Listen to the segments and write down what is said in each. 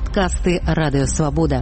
Падкасты Радыё Свабода.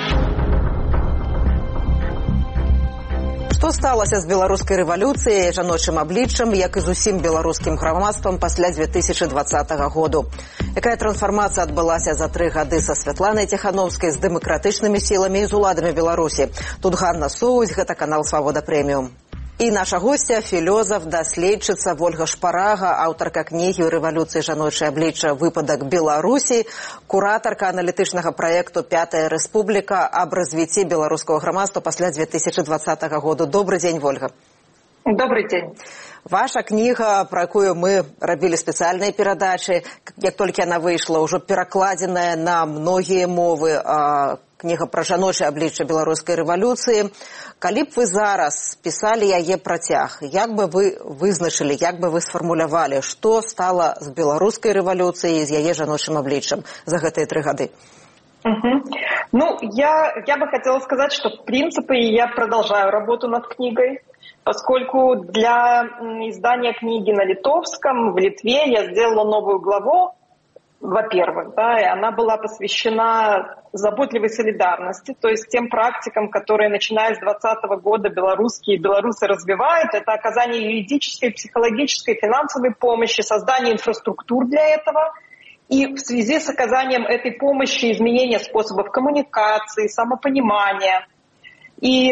Што сталася з беларускай рэвалюцыяй, жаночым абліччам, як і з усім беларускім грамадствам пасля 2020 году? Якая трансфармацыя адбылася за 3 гады са Святланай Ціхановскай, з дэмакратычнымі сіламі і з уладамі Беларусі? Тут Ганна Соусь, гэта канал Свабода Прэміум. І наша гостя, філёзаф, даследчыца Вольга Шпарага, аўтарка кнігі «Рэвалюцыі жаночае аблічча. Выпадак Беларусі», куратарка аналітычнага праекту «Пятая рэспубліка» аб развіцці беларускага грамадства пасля 2020 году. Добрый дзень, Вольга. Добрый дзень. Ваша кніга, про якую мы рабілі спецыяльныя перадачы, як толькі яна выйшла, ўжо перакладзеная на многія мовы, кніга пра жаночае аблічча беларускай рэвалюцыі. Калі б вы зараз пісалі яе працяг, як бы вы вызначылі, як бы вы сфармулявалі, што стала з беларускай рэвалюцыяй, з яе жаночым абліччам за гэтыя 3 гады? Ну, я бы хотела сказать, что в принципе я продолжаю работу над книгой, поскольку для издания книги на литовском в Литве я сделала новую главу, во-первых, да, и она была посвящена заботливой солидарности, то есть тем практикам, которые, начиная с 2020 года, белорусы развивают. Это оказание юридической, психологической, финансовой помощи, создание инфраструктур для этого. И в связи с оказанием этой помощи изменение способов коммуникации, самопонимания. И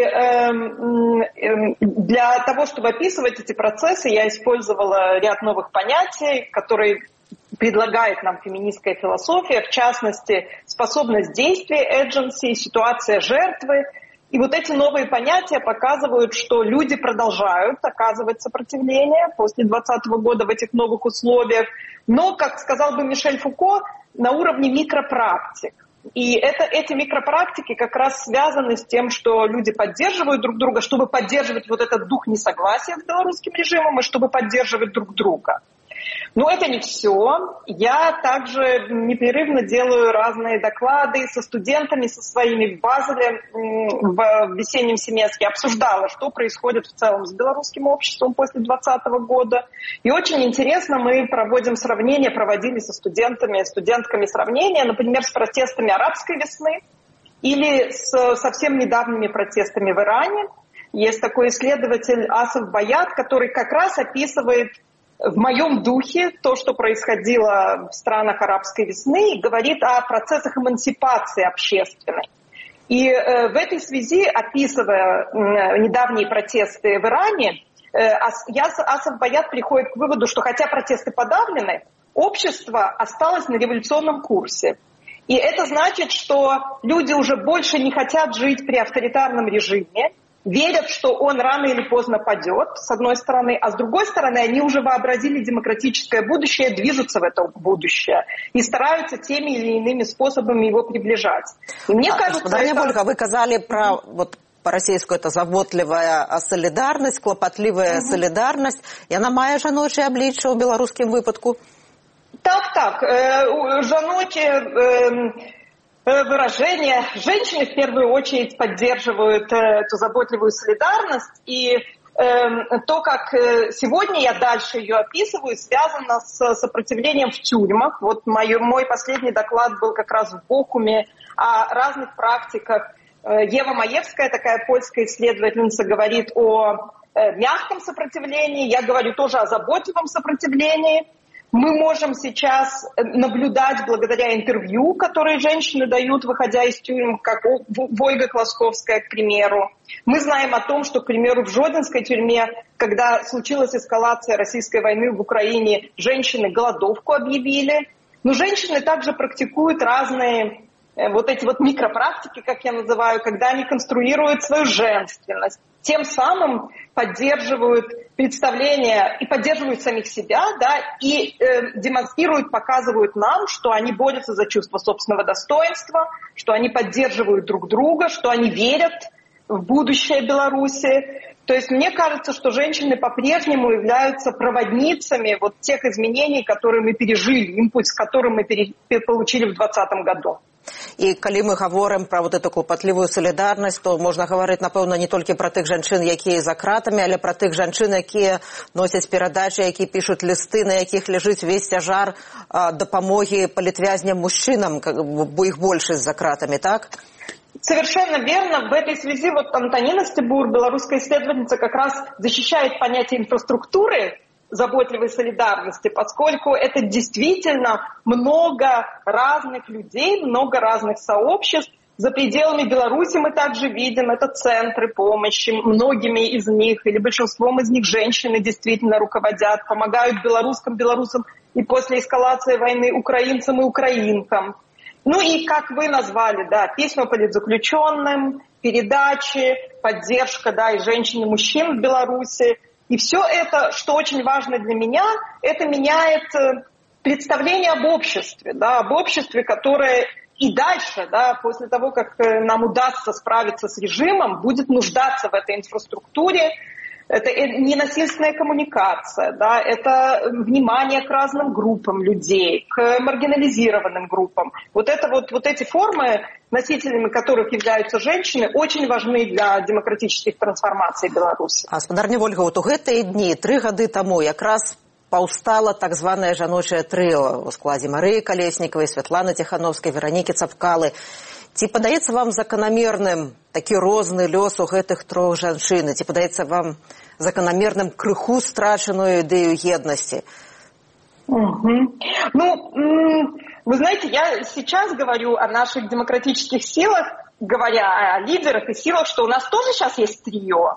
для того, чтобы описывать эти процессы, я использовала ряд новых понятий, которые предлагает нам феминистская философия, в частности, способность действия, agency, ситуация жертвы. И вот эти новые понятия показывают, что люди продолжают оказывать сопротивление после 2020 года в этих новых условиях, но, как сказал бы Мишель Фуко, на уровне микропрактик. И эти микропрактики как раз связаны с тем, что люди поддерживают друг друга, чтобы поддерживать вот этот дух несогласия с белорусским режимом и чтобы поддерживать друг друга. Но это не все. Я также непрерывно делаю разные доклады со студентами, со своими в Базеле в весеннем семестре. Обсуждала, что происходит в целом с белорусским обществом после 2020 года. И очень интересно, мы проводили со студентками сравнения, например, с протестами арабской весны или с совсем недавними протестами в Иране. Есть такой исследователь Асаф Баят, который как раз описывает в моем духе то, что происходило в странах арабской весны, и говорит о процессах эмансипации общественной. И в этой связи, описывая недавние протесты в Иране, Асаф Баят приходит к выводу, что хотя протесты подавлены, общество осталось на революционном курсе. И это значит, что люди уже больше не хотят жить при авторитарном режиме, верят, что он рано или поздно падет, с одной стороны, а с другой стороны, они уже вообразили демократическое будущее, движутся в это будущее и стараются теми или иными способами его приближать. И мне кажется, Ольга, вы сказали про по-расейску это заботливая солидарность, клопотливая солидарность. И она мае жаночае аблічча ў беларускім выпадку? Так. Выражение. Женщины в первую очередь поддерживают эту заботливую солидарность, и то, как сегодня я дальше ее описываю, связано с сопротивлением в тюрьмах. Вот мой последний доклад был как раз в Бохуме о разных практиках. Ева Маевская, такая польская исследовательница, говорит о мягком сопротивлении, я говорю тоже о заботливом сопротивлении. Мы можем сейчас наблюдать благодаря интервью, которые женщины дают, выходя из тюрьм, как Вольга Класковская, к примеру. Мы знаем о том, что, к примеру, в Жодинской тюрьме, когда случилась эскалация российской войны в Украине, женщины голодовку объявили. Но женщины также практикуют разные вот эти микропрактики, как я называю, когда они конструируют свою женственность. Тем самым поддерживают представления и поддерживают самих себя, да, и демонстрируют, показывают нам, что они борются за чувство собственного достоинства, что они поддерживают друг друга, что они верят в будущее Беларуси. То есть мне кажется, что женщины по-прежнему являются проводницами тех изменений, которые мы пережили, импульс, который мы получили в 2020 году. І калі мы гаворым пра вот эту клопатлівую салідарнасць, то можна гаварыць, напэўна, не толькі пра тых жанчын, якія за кратамі, але пра тых жанчын, якія носяць перадачы, якія пішуць лісты, на якіх ляжыць весь цяжар дапамогі палітвязням мужчынам, бо іх большасць за кратамі, так? Совершенно верно. В этой связи вот Антонина Стебур, белорусская исследовательница, как раз защищает понятие инфраструктуры заботливой солидарности, поскольку это действительно много разных людей, много разных сообществ. За пределами Беларуси мы также видим, это центры помощи, многими из них или большинством из них женщины действительно руководят, помогают белорусам и после эскалации войны украинцам и украинкам. Ну и, как вы назвали, да, письма политзаключенным, передачи, поддержка, да, и женщин, и мужчин в Беларуси. И все это, что очень важно для меня, это меняет представление об обществе, да, об обществе, которое и дальше, да, после того, как нам удастся справиться с режимом, будет нуждаться в этой инфраструктуре. Это ненасильственная коммуникация, да, это внимание к разным группам людей, к маргинализированным группам. Вот эти формы, носителями которых являются женщины, очень важны для демократических трансформаций Беларуси. Гаспадарня Ольга, вот у гэтыя дні 3 гады таму якраз паўстала так званае жаночае трыо у складзе Марыі Калеснікавай, Святланы Ціхановскай, Веранікі Цапкалы. Ці падаецца вам заканамерным такі розны лёс у гэтых 3 жанчын? Ці падаецца вам заканамерным крыху страчаную ідэю еднасці? Ну, вы знаете, я сейчас говорю о наших демократических силах, говоря о лидерах и силах, что у нас тоже сейчас есть трио.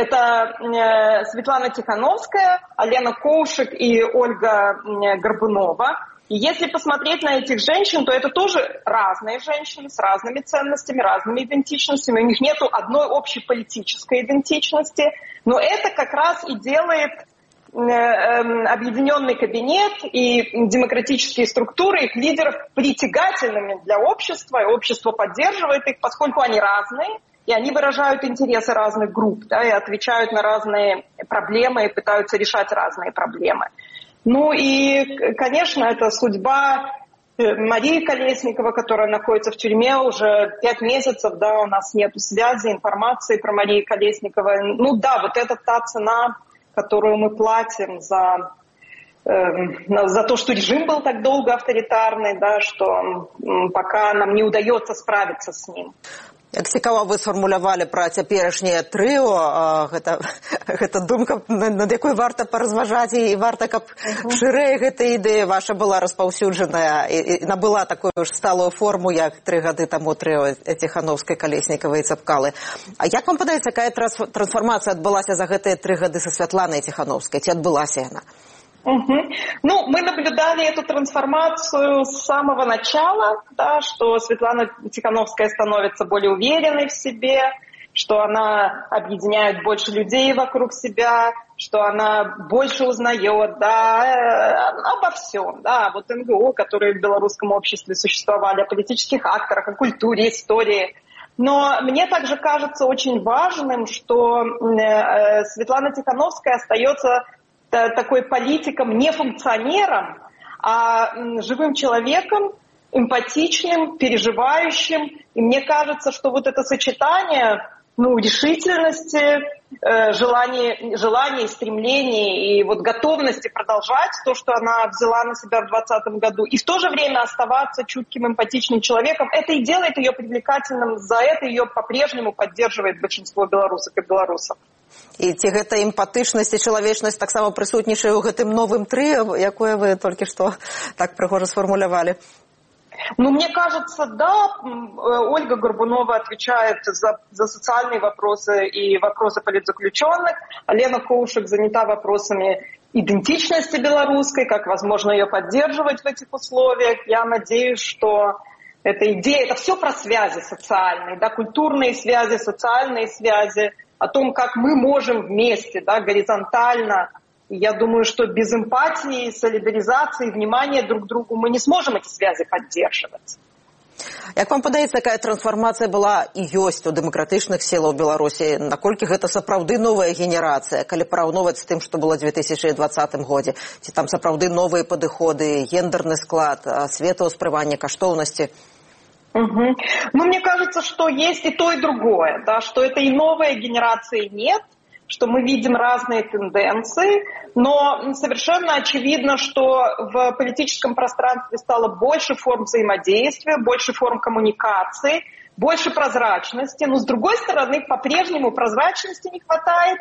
Это Светлана Тихановская, Алена Коушек и Ольга Горбунова. И если посмотреть на этих женщин, то это тоже разные женщины с разными ценностями, разными идентичностями. У них нет одной общей политической идентичности. Но это как раз и делает объединенный кабинет и демократические структуры их лидеров притягательными для общества. И общество поддерживает их, поскольку они разные. И они выражают интересы разных групп, да, и отвечают на разные проблемы и пытаются решать разные проблемы. Ну и, конечно, это судьба Марии Колесниковой, которая находится в тюрьме уже 5 месяцев, да, у нас нет связи, информации про Марию Колесниковой. Ну да, вот это та цена, которую мы платим за то, что режим был так долго авторитарный, да, что пока нам не удается справиться с ним. Як цікава вы сфармулявалі пра цяперашняе трыо, гэта думка, над якой варта паразважаць, і варта, каб шырэй гэта ідэя ваша была распаўсюджаная і набыла такую ж сталую форму, як 3 гады таму трыо Ціхановскай, Калеснікавай і Цапкалы. А як вам падаецца, якая трансфармацыя адбылася за гэтыя 3 гады са Святланай Ціхановскай? Ці адбылася яна? Ну, мы наблюдали эту трансформацию с самого начала, да, что Светлана Тихановская становится более уверенной в себе, что она объединяет больше людей вокруг себя, что она больше узнает, да, обо всем, да, вот НГО, которые в белорусском обществе существовали, о политических акторах, о культуре, истории. Но мне также кажется очень важным, что Светлана Тихановская остается такой политиком, не функционером, а живым человеком, эмпатичным, переживающим. И мне кажется, что вот это сочетание решительности, желания, стремлений и вот готовности продолжать то, что она взяла на себя в 2020 году, и в то же время оставаться чутким, эмпатичным человеком, это и делает ее привлекательным. За это ее по-прежнему поддерживает большинство белорусок и белорусов. І ці гэта эмпатычнасць і чалавечнасць таксама прысутнічае ў гэтым новым трыо, якое вы толькі што так прыгожа сфармулявалі? Ну, мне кажется, да, Ольга Горбунова отвечает за социальные вопросы и вопросы политзаключенных. Алена Коушек занята вопросами идентичности белорусской, как возможно ее поддерживать в этих условиях. Я надеюсь, что эта идея, это все про связи социальные, да, культурные связи, социальные связи, о том, как мы можем вместе, да, горизонтально. Я думаю, что без эмпатии, солидаризации, внимания друг к другу мы не сможем эти связи поддерживать. Як вам падаецца, якая трансфармацыя была і ёсць у дэмакратычных сілаў Беларусі? Наколькі гэта сапраўды новая генерацыя, калі параўноўваць з тым, што было ў 2020 годзе? Ці там сапраўды новыя падыходы, гендерны склад, светаўспрыманне, каштоўнасці? Угу. Ну, мне кажется, что есть и то, и другое, да, что это и новая генерация, и нет, что мы видим разные тенденции, но совершенно очевидно, что в политическом пространстве стало больше форм взаимодействия, больше форм коммуникации, больше прозрачности, но с другой стороны, по-прежнему прозрачности не хватает,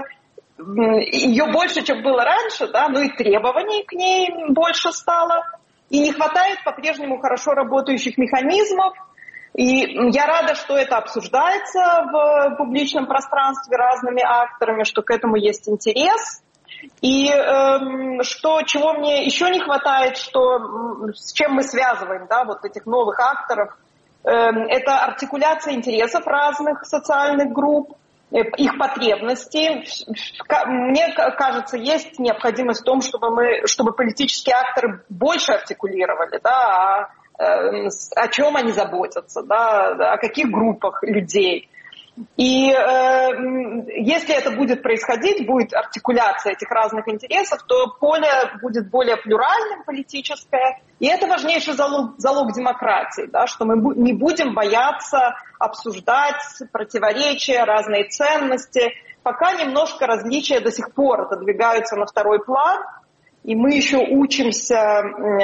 ее больше, чем было раньше, да, но и требований к ней больше стало. И не хватает по-прежнему хорошо работающих механизмов. И я рада, что это обсуждается в публичном пространстве разными акторами, что к этому есть интерес. И чего мне еще не хватает, с чем мы связываем, да, вот этих новых акторов, это артикуляция интересов разных социальных групп, их потребностей. Мне кажется, есть необходимость в том, чтобы политические акторы больше артикулировали, да, о чем они заботятся, да, о каких группах людей. И если это будет происходить, будет артикуляция этих разных интересов, то поле будет более плюральным, политическое. И это важнейший залог демократии, да, что мы не будем бояться обсуждать противоречия, разные ценности. Пока немножко различия до сих пор отодвигаются на второй план, и мы еще учимся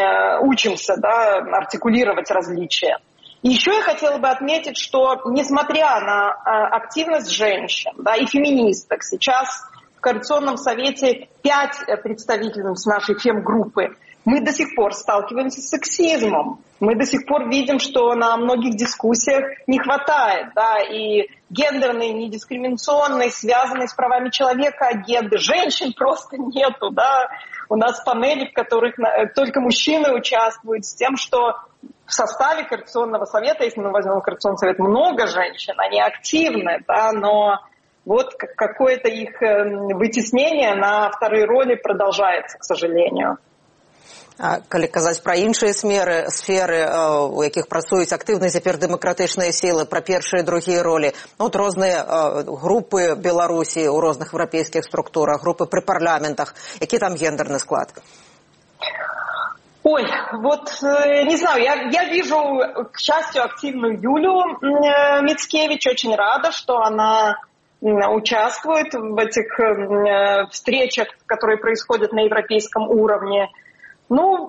да, артикулировать различия. И еще я хотела бы отметить, что несмотря на активность женщин, да, и феминисток, сейчас в Координационном совете 5 представительниц нашей фемгруппы, мы до сих пор сталкиваемся с сексизмом. Мы до сих пор видим, что на многих дискуссиях не хватает, да, и гендерной, недискриминационной, связанной с правами человека агенды. Женщин просто нету, да. У нас панели, в которых только мужчины участвуют, с тем, что в составе Координационного совета, если мы возьмем Координационный совет, много женщин, они активны, да, но вот какое-то их вытеснение на вторые роли продолжается, к сожалению. Калі казаць пра іншыя сферы, у якіх працуюць актыўна цяпер дэмакратычныя сілы, пра першыя і другія ролі, от розныя групы Беларусі ў розных еўрапейскіх структурах, групы пры парламентах, які там гендерны склад? Ой, вот не знаю, я вижу, к счастью, активную Юлю Мицкевич, очень рада, что она участвует в этих встречах, которые происходят на европейском уровне. Ну,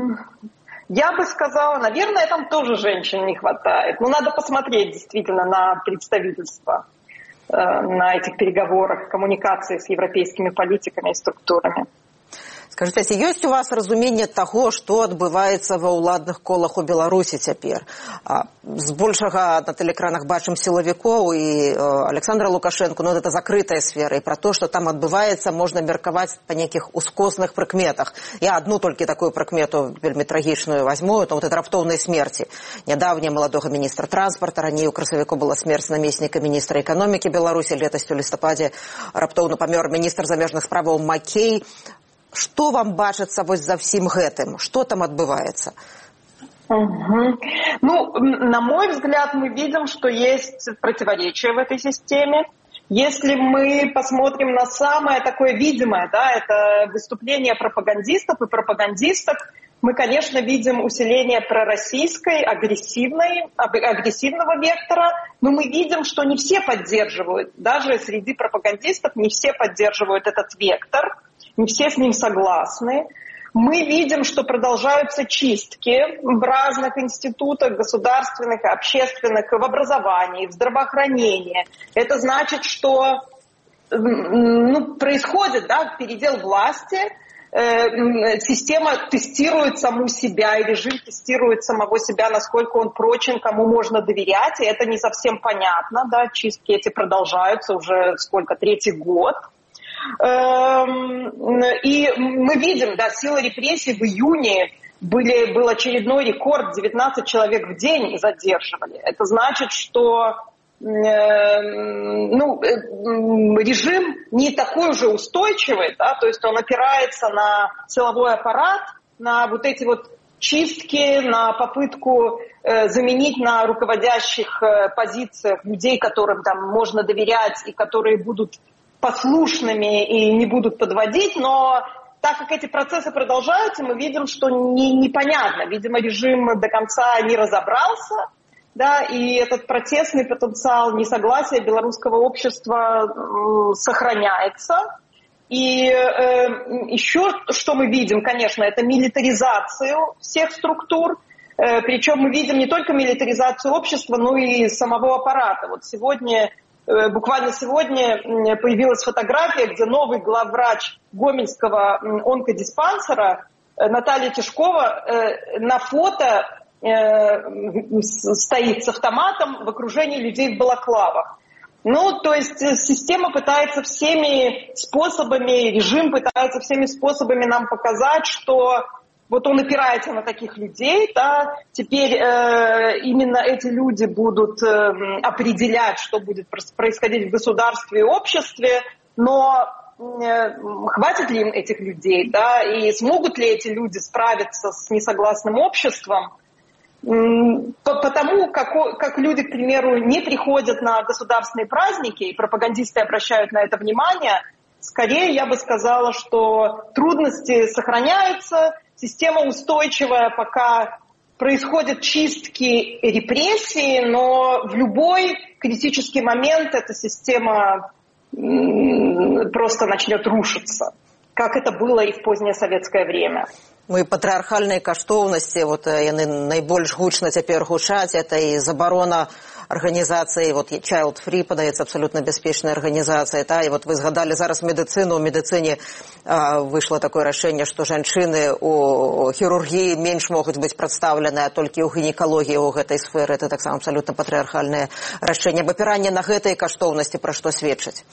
я бы сказала, наверное, там тоже женщин не хватает. Но надо посмотреть действительно на представительство на этих переговорах, коммуникации с европейскими политиками и структурами. Скажите, ці ёсць у вас разуменне таго, што адбываецца ва ўладных колах у Беларусі цяпер? Збольшага на тэлекранах бачым сілавікоў і Александра Лукашенко, но гэта закрытая сфера, і пра то, што там адбываецца, можна меркаваць па нейкіх ускосных прыкметах. Я одну толькі такую прыкмету вельмі трагічную возьму, это вот это раптоўнай смерці. Нядаўня маладога міністра транспарта, раней у красавіку была смерць намесніка міністра эканомікі Беларусі, летась у лістападзе раптоўна памёр міністр замежных справаў Макей. Что вам бачыцца вось за всім гэтым? Что там отбывается? Угу. Ну, на мой взгляд, мы видим, что есть противоречия в этой системе. Если мы посмотрим на самое такое видимое, да, это выступление пропагандистов и пропагандисток, мы, конечно, видим усиление пророссийской, агрессивного вектора, но мы видим, что не все поддерживают, даже среди пропагандистов не все поддерживают этот вектор. Не все с ним согласны. Мы видим, что продолжаются чистки в разных институтах, государственных, общественных, в образовании, в здравоохранении. Это значит, что происходит, да, передел власти, система тестирует саму себя, и режим тестирует самого себя, насколько он прочен, кому можно доверять, и это не совсем понятно, да, чистки эти продолжаются уже третий год. И мы видим, да, сила репрессий в июне был очередной рекорд, 19 человек в день задерживали. Это значит, что режим не такой уже устойчивый, да, то есть он опирается на силовой аппарат, на вот эти вот чистки, на попытку заменить на руководящих позициях людей, которым там можно доверять и которые будут послушными и не будут подводить, но так как эти процессы продолжаются, мы видим, что непонятно. Видимо, режим до конца не разобрался, да, и этот протестный потенциал несогласия белорусского общества сохраняется. И еще что мы видим, конечно, это милитаризацию всех структур. Причем мы видим не только милитаризацию общества, но и самого аппарата. Вот буквально сегодня появилась фотография, где новый главврач Гомельского онкодиспансера Наталья Тишкова на фото стоит с автоматом в окружении людей в балаклавах. Ну, то есть система пытается всеми способами, режим пытается всеми способами нам показать, что вот он опирается на таких людей, да, теперь именно эти люди будут определять, что будет происходить в государстве и обществе, но хватит ли им этих людей, да, и смогут ли эти люди справиться с несогласным обществом? Потому как люди, к примеру, не приходят на государственные праздники, и пропагандисты обращают на это внимание, скорее я бы сказала, что трудности сохраняются, система устойчивая, пока происходят чистки, репрессии, но в любой критический момент эта система просто начнет рушиться, как это было и в позднее советское время. Мы патрыархальныя каштоўнасці, вот яны найбольш гучна цяпер гучаць, это і забарона арганізацыі, вот Child Free падаецца абсолютно бяспечная арганізацыя, та, і вот вы згадалі зараз медыцыну, у медыцыне вышло такое рашэнне, што жанчыны у хірургіі менш могуць быць прадстаўленыя, толькі ў гінекалогіі ў гэтай сферы, это таксама абсолютно патрыархальнае рашэнне. Абапіранне на гэтай каштоўнасці пра што сведчыць?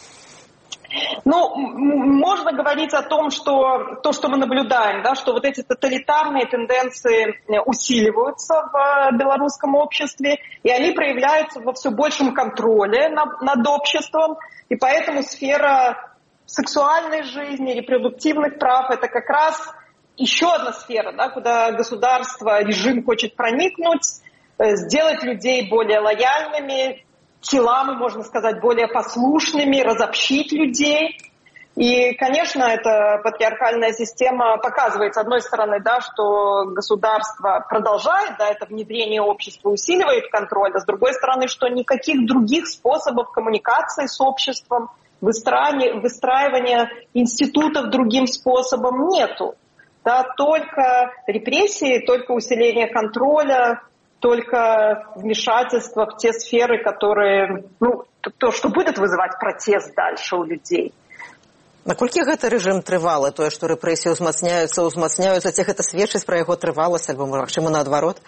Ну, можно говорить о том, что то, что мы наблюдаем, да, что вот эти тоталитарные тенденции усиливаются в белорусском обществе, и они проявляются во все большем контроле над обществом, и поэтому сфера сексуальной жизни, репродуктивных прав – это как раз еще одна сфера, да, куда государство, режим хочет проникнуть, сделать людей более лояльными, телами, можно сказать, более послушными, разобщить людей. И, конечно, эта патриархальная система показывает, с одной стороны, да, что государство продолжает, да, это внедрение общества усиливает контроль, а с другой стороны, что никаких других способов коммуникации с обществом, выстраивания институтов другим способом нету. Да, только репрессии, только усиление контроля, только вмешательство в те сферы, которые, ну, то, что будет вызывать протест дальше у людей. Наколькі гэты рэжым трывалы, тое, што рэпрэсіі ўзмацняюцца, ці гэта сведчыць пра яго трываласць, альбо, магчыма, наадварот?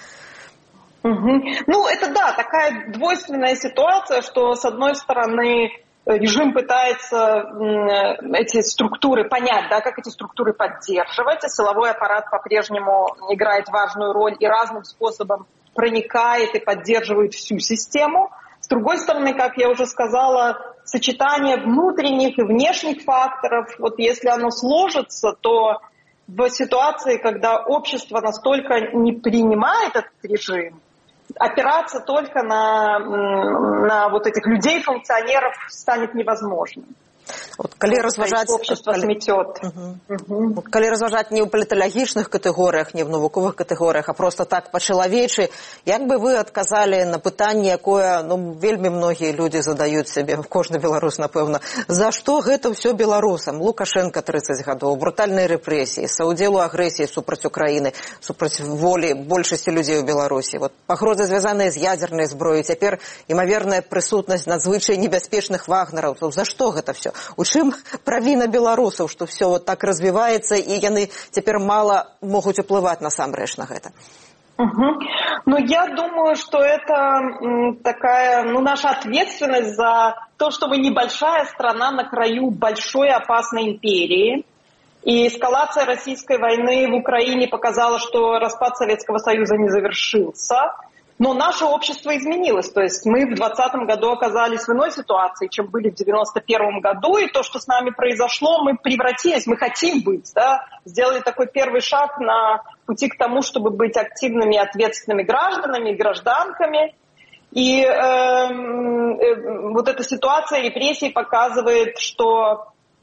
Ну, это да, такая двойственная ситуация, что, с одной стороны, режим пытается эти структуры понять, да, как эти структуры поддерживать, а силовой аппарат по-прежнему играет важную роль и разным способом проникает и поддерживает всю систему. С другой стороны, как я уже сказала, сочетание внутренних и внешних факторов, вот если оно сложится, то в ситуации, когда общество настолько не принимает этот режим, опираться только на вот этих людей, функционеров, станет невозможным. Вот, калі разважаць, общество сметет. Калі разважаць не ў паліталагічных катэгорыях, не ў навуковых катэгорыях, а просто так па-чалавечы, як бы вы адказалі на пытанне, якое, ну, вельмі многія людзі задаюць сябе, кожны беларус, напэўна, за што гэта ўсё беларусам? Лукашенко 30 гадоў, брутальныя рэпрэсіі, саўдзел у агрэсіі супраць Украіны, супраць волі большасці людзей у Беларусі. Вот, пагрозы, звязаныя з ядзернай зброяй, цяпер імаверная прысутнасць надзвычай небяспечных вагнераўцаў. За што гэта все? У чым правіна беларусаў, што все вот так развіваецца, і яны цяпер мала могуць уплываць насамрэч на гэта? Ну, я думаю, что это такая, ну, наша ответственность за то, что мы небольшая страна на краю большой опасной империи. И эскалация российской войны в Украине показала, что распад Советского Союза не завершился. Но наше общество изменилось, то есть мы в 2020 году оказались в иной ситуации, чем были в 1991 году, и то, что с нами произошло, мы превратились, мы хотим быть, да, сделали такой первый шаг на пути к тому, чтобы быть активными и ответственными гражданами и гражданками. И вот эта ситуация репрессий показывает, что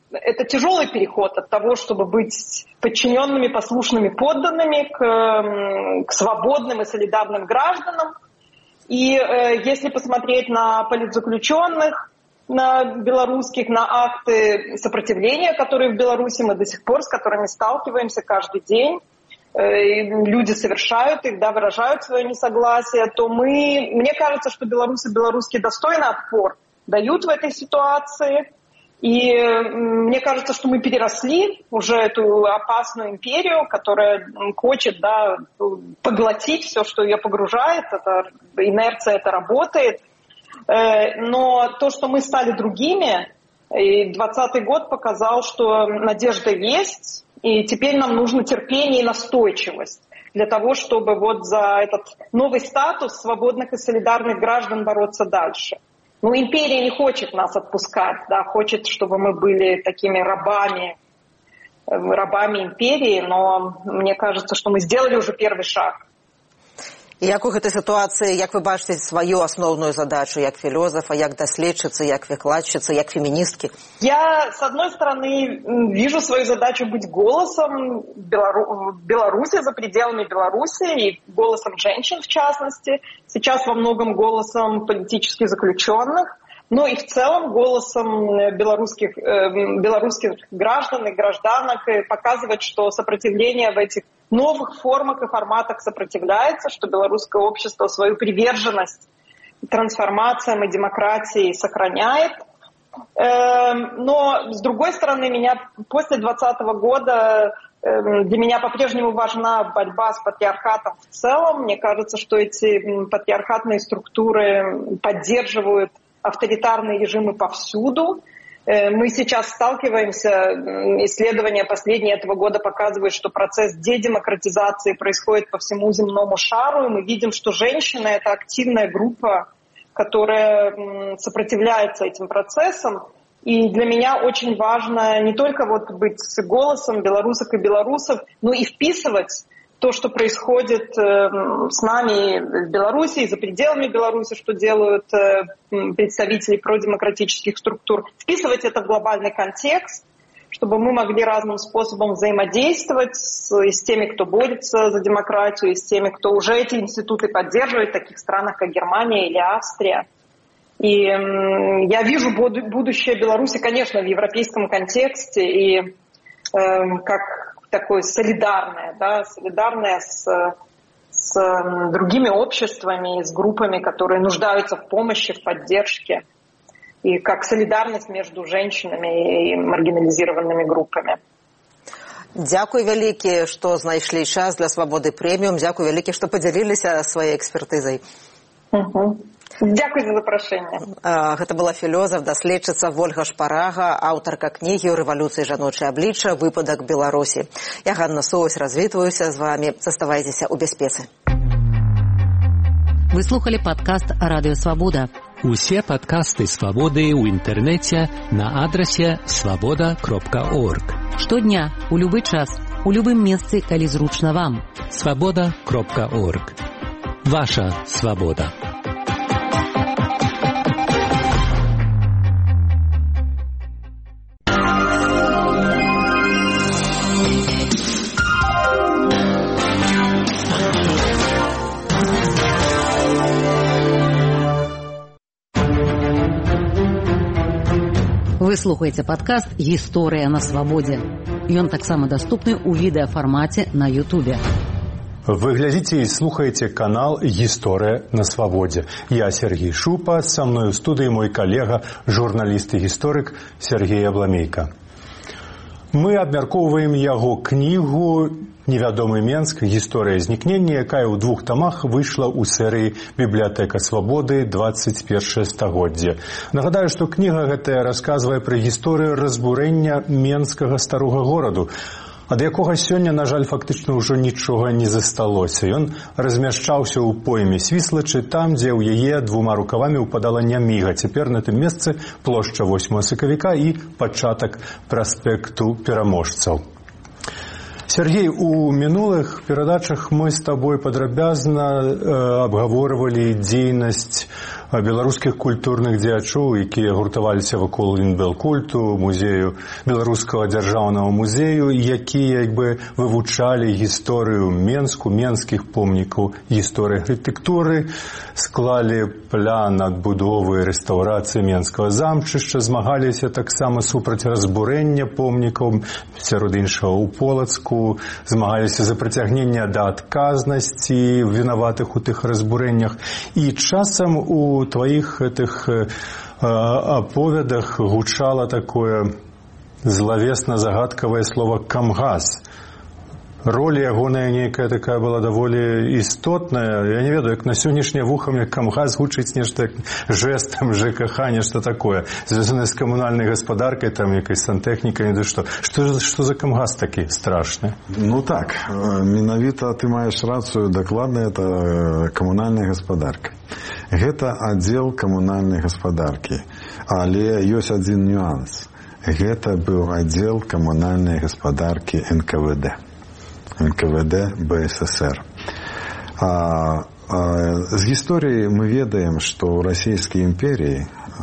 это тяжелый переход от того, чтобы быть подчиненными, послушными, подданными к свободным и солидарным гражданам. И если посмотреть на политзаключенных, на белорусских, на акты сопротивления, которые в Беларуси мы до сих пор, с которыми сталкиваемся каждый день, люди совершают их, да, выражают свое несогласие, то мне кажется, что белорусы, белорусские достойно отпор дают в этой ситуации. И мне кажется, что мы переросли уже эту опасную империю, которая хочет, да, поглотить все, что ее погружает. Инерция это работает. Но то, что мы стали другими, и 2020 год показал, что надежда есть, и теперь нам нужно терпение и настойчивость для того, чтобы вот за этот новый статус свободных и солидарных граждан бороться дальше. Ну, империя не хочет нас отпускать, да, хочет, чтобы мы были такими рабами империи, но мне кажется, что мы сделали уже первый шаг. І як у гэтай сітуацыі, як вы бачыце сваю асноўную задачу, як філёзафа, як даследчыцы, як выкладчыцы, як феміністкі? Я, с одной стороны, вижу свою задачу быть голосом Беларуси, за пределами Беларуси, и голосом женщин, в частности, сейчас во многом голосом политически заключенных, но и в целом голосом белорусских граждан и гражданок, и показывать, что сопротивление в этих новых формах и форматах сопротивляется, что белорусское общество свою приверженность трансформациям и демократии сохраняет. Но, с другой стороны, после 2020 года для меня по-прежнему важна борьба с патриархатом в целом. Мне кажется, что эти патриархатные структуры поддерживают авторитарные режимы повсюду. Мы сейчас сталкиваемся, исследования последние этого года показывают, что процесс дедемократизации происходит по всему земному шару, и мы видим, что женщины — это активная группа, которая сопротивляется этим процессам. И для меня очень важно не только вот быть голосом белорусок и белорусов, но и вписывать то, что происходит с нами в Беларуси и за пределами Беларуси, что делают представители продемократических структур, вписывать это в глобальный контекст, чтобы мы могли разным способом взаимодействовать с теми, кто борется за демократию, и с теми, кто уже эти институты поддерживает, в таких странах, как Германия или Австрия. И я вижу будущее Беларуси, конечно, в европейском контексте, и как такое солидарное, да, солидарное с другими обществами, с группами, которые нуждаются в помощи, в поддержке, и как солидарность между женщинами и маргинализированными группами. Дзякуй вялікі, што знайшлі час для свабоды прэміум. Дзякуй вялікі, што падзяліліся сваёй экспертызай. Дзякуй за запрашэнне. Гэта была філёзаф, даследчыца Вольга Шпарага, аўтарка кнігі «У рэвалюцыі жаночае аблічча. Выпадак Беларусі». Я, Ганна Соўсь, развітваюся з вами. Заставайцеся ў бяспецы. Вы слухали падкаст «Радыё Свабода». Усе падкасты «Свабоды» ў інтэрнэце на адрасе свабода.орг. Штодня, у любы час, у любым месцы, калі зручна вам. свабода.орг. Ваша свабода. Вы слухаеце падкаст «Гісторыя на свабодзе». Ён таксама даступны ў відэафармаце на Ютубе. Вы глядзіце і слухаеце канал «Гісторыя на свабодзе». Я Сергей Шупа, са мной у студыі мой калега, журналіст і гісторык Сергей Абламейка. Мы абмяркоўваем яго кнігу «Невядомы Менск. Гісторыя знікнення», якая ў 2 тамах выйшла ў серыі «Бібліятэка свабоды. 21 стагоддзе». Нагадаю, што кніга гэтая расказвае пра гісторыю разбурэння Менскага старога гораду, ад якога сёння, на жаль, фактычна ўжо нічога не засталося. Ён размяшчаўся ў пойме Свіслачы, там, дзе ў яе 2 рукавамі ўпадала Няміга. Цяпер на тым месцы плошча 8 сакавіка і пачатак праспекту пераможцаў. Сергей, у мінулых перадачах мы з табой падрабязна абгаворвалі дзейнасць беларускіх культурных дзеячоў, якія гуртаваліся вакол інбелкульту, музею беларускага дзяржаўнага музею, якія вывучалі гісторыю Менску, менскіх помнікаў, гісторыі архітэктуры, склалі план адбудовы і рэстаўрацыі менскага замчышча, змагаліся таксама супраць разбурэння помнікаў, сярод іншага ў Полацку, змагаліся за прыцягненне да адказнасці вінаватых у тых разбурэннях. І часам у тваіх гэтых аповедах гучала такое злавесна-загадкавае слово «камгаз». Роля ягоная нейкая такая была даволі істотная. Я не ведаю, як на сённяшняе вуха мне камгаз гучыць нешта жэстам, ЖКХ, нешта такое, звязанае з камунальнай гаспадаркай, там якай сантэхнікай, што за камгаз такі страшны? Ну так, менавіта ты маеш рацыю, дакладна это камунальная гаспадарка. Гэта аддзел камунальнай гаспадаркі, але ёсць адзін нюанс. Гэта быў аддзел камунальнай гаспадаркі НКВД. НКВД БССР. З гісторыі мы ведаем, што ў расійскай імперіі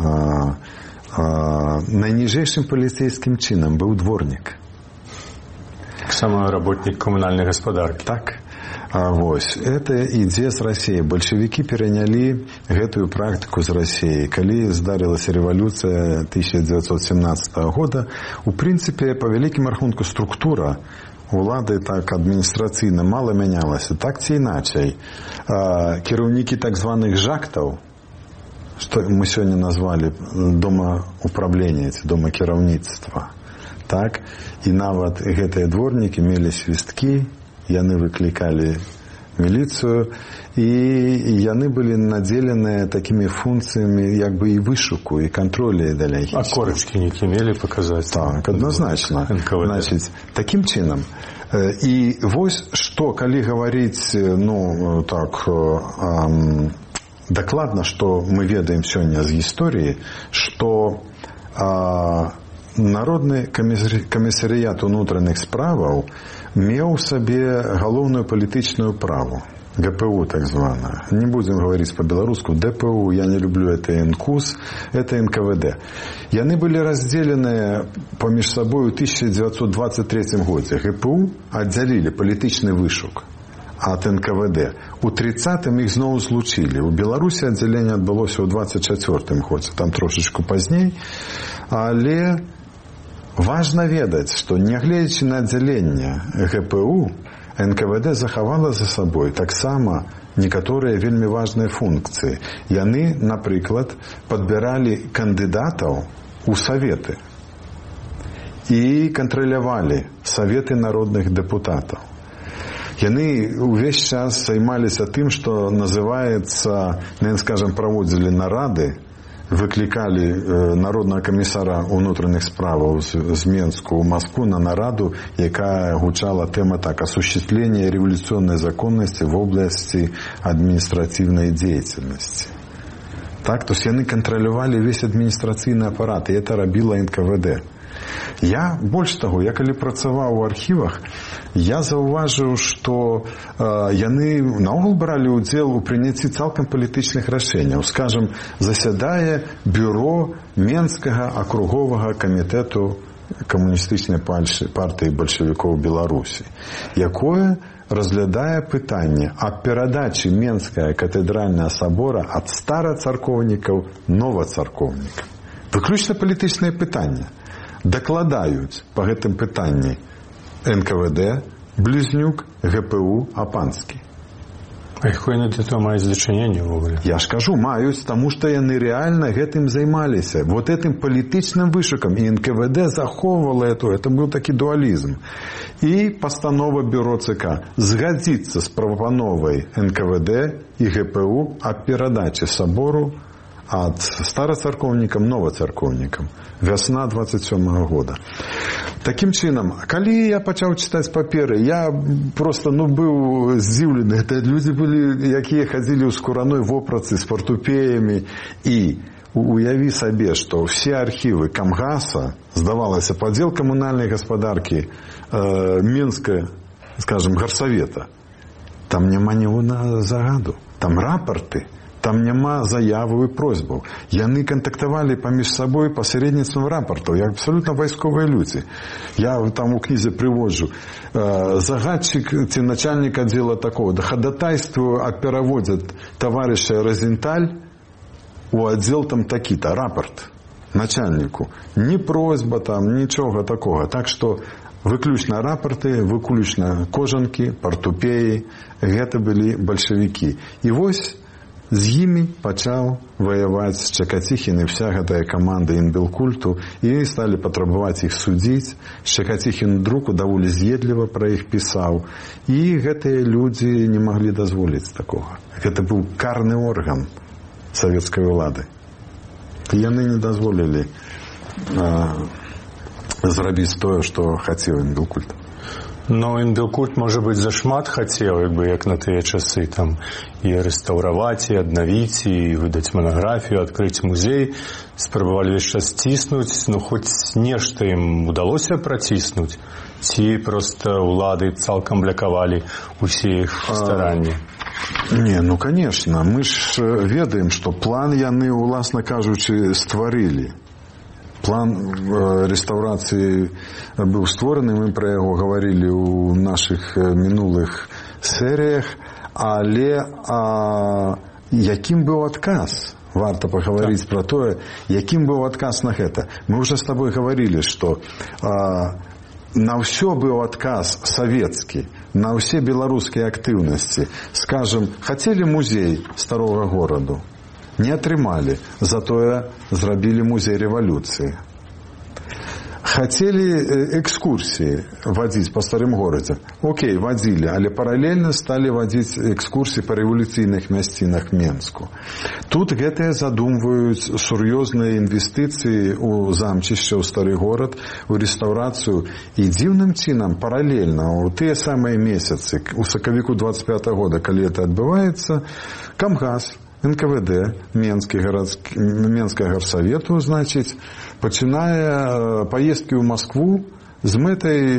найніжэйшым паліцэйскім чынам быў дворнік. Сама работнік камунальнай гаспадаркі. Так. Вось. Это ідзе з Расіі. Бальшавікі перанялі гэтую практыку з Расіі. Калі здарылася рэвалюцыя 1917 года, у прынцыпе, па вялікім рахунку структура улады так адміністрацыйна мала мянялася. Так ці іначай. Кіраўнікі так званых жактаў, што мы сёння назвалі дома управлення, дома кіраўніцтва. Так? І нават гэтыя дворнікі мелі свісткі, яны выклікалі міліцыю, і яны былі надзеленыя такімі функцыямі як бы і вышуку, і кантролю далей. А корачкі нейкі мелі паказаць? Так, адназначна. Значыць, такім чынам. І вось што, калі гаварыць, ну, так, дакладна, што мы ведаем сёння з гісторыі, што Народны камісарыят унутраных справаў меў сабе галоўную палітычную праву. ГПУ так званая. Не будем говорить по-белорусски. ДПУ, я не люблю, это НКУС, это НКВД. Яны были разделены поміж собой в 1923 году. ГПУ отделили политичный вышук от НКВД. У 30-м их снова случили. У Беларуси отделение отбылось в 24-м году. Там трошечку поздней. Але важно ведать, что нягледзячы на отделение ГПУ, НКВД захавала за сабой таксама некаторыя вельмі важныя функцыі. Яны, напрыклад, падбіралі кандыдатаў у саветы і кантралявалі саветы народных дэпутатаў. Яны ўвесь час займаліся тым, што называецца, скажем, праводзілі нарады, выклікалі народнага камісара ўнутраных справаў з Менску ў Москву на нараду, якая гучала тэма так: осуществление революционной законности в области административной деятельности. Так, то есть яны контролювали весь администрацыйны аппарат, и это рабіла НКВД. Я, больш таго, я калі працаваў у архівах, я заўважыў, што яны наогул бралі ўдзел у прыняцці цалкам палітычных рашэнняў. Скажам, засядае бюро Менскага акруговага камітэту камуністычнай партыі бальшавікоў Беларусі, якое разглядае пытанне аб перадачы Менскага катэдральнага сабора ад старацаркоўнікаў новацаркоўнікам. Выключна палітычнае пытанне. Дакладаюць па гэтым пытанні НКВД, Близнюк, ГПУ, Апанскі. А якое яны да того маюць дачыненне ўвогуле? Я ж кажу, маюць, таму што яны рэальна гэтым займаліся. Вот этим палітычным вышукам. І НКВД захоўвала это быў такі дуалізм. І пастанова бюро ЦК згадзіцца з прапановай НКВД і ГПУ аб перадачы сабору ад старацаркоўнікам новацаркоўнікам. Вясна 27-го года. Такім чынам, калі я пачаў чытаць паперы, я просто, быў здзіўлены. Это людзі былі, якія хадзілі ў скураной вопратцы з партупеямі. І уяві сабе, што ўсе архівы Камгаса, здавалася, падзел камунальнай гаспадаркі Менска, скажем, гарсавета, там няма ні на загаду. Там рапорты, там няма заяваў і просьбаў. Яны кантактавалі паміж сабой пасярэдніцтвам рапартаў, як абсалютна вайсковыя людзі. Я там у кнізе прыводжу. Загадчык ці начальнік аддзела такого, ходатайствую о пераводзе товарища Розенталь у аддзел там такі-то, рапорт начальніку. Ні просьба там, нічога такога. Так што выключна рапорты, выключна кожанкі, партупеі, гэта былі бальшавікі. І вось з імі пачаў ваяваць Чакаціхін і вся гэтая каманда інбелкульту, і сталі патрабаваць іх судзіць. Чакаціхін друку даволі з'едліва пра іх пісаў, і гэтыя людзі не маглі дазволіць такога. Гэта быў карны орган савецкай улады. І яны не дазволілі зрабіць тое, што хацеў інбелкульт. Но інбелкульт, можа быць, зашмат хацеў, як на тыя часы, там, і рэстаўраваць, і аднавіць, і выдаць манаграфію, адкрыць музей. Спрабавалі весь час ціснуць, ну, хоць нешта ім удалося праціснуць, ці проста ўлады цалкам блякавалі усе іх старанні? Не, ну, конечно, мы ж ведаем, што план яны, уласна кажучы, стварылі. План рэстаўрацыі быў створаны, мы пра яго гаварылі ў нашых мінулых серыях, але якім быў адказ? Варта пагаварыць пра тое, якім быў адказ на гэта. Мы ўжо з табой гаварылі, што на ўсё быў адказ савецкі, на ўсе беларускія актыўнасці. Скажам, хацелі музей старога гораду? Не атрымалі, затое зрабілі музей рэвалюцыі. Хацелі экскурсіі вадзіць па старым горадзе. Окей, вадзілі, але паралельна сталі вадзіць экскурсіі па рэвалюцыйных мясцінах Менску. Тут гэтыя задумваюць сур'ёзныя інвестыцыі ў замчышча, ў стары горад, у рэстаўрацыю. І дзіўным чынам паралельна ў тыя самыя месяцы, у сакавіку 25 года, калі гэта адбываецца, Камгас, НКВД, Менскага гарсавету, значыць, пачынае паездкі ў Маскву з мэтай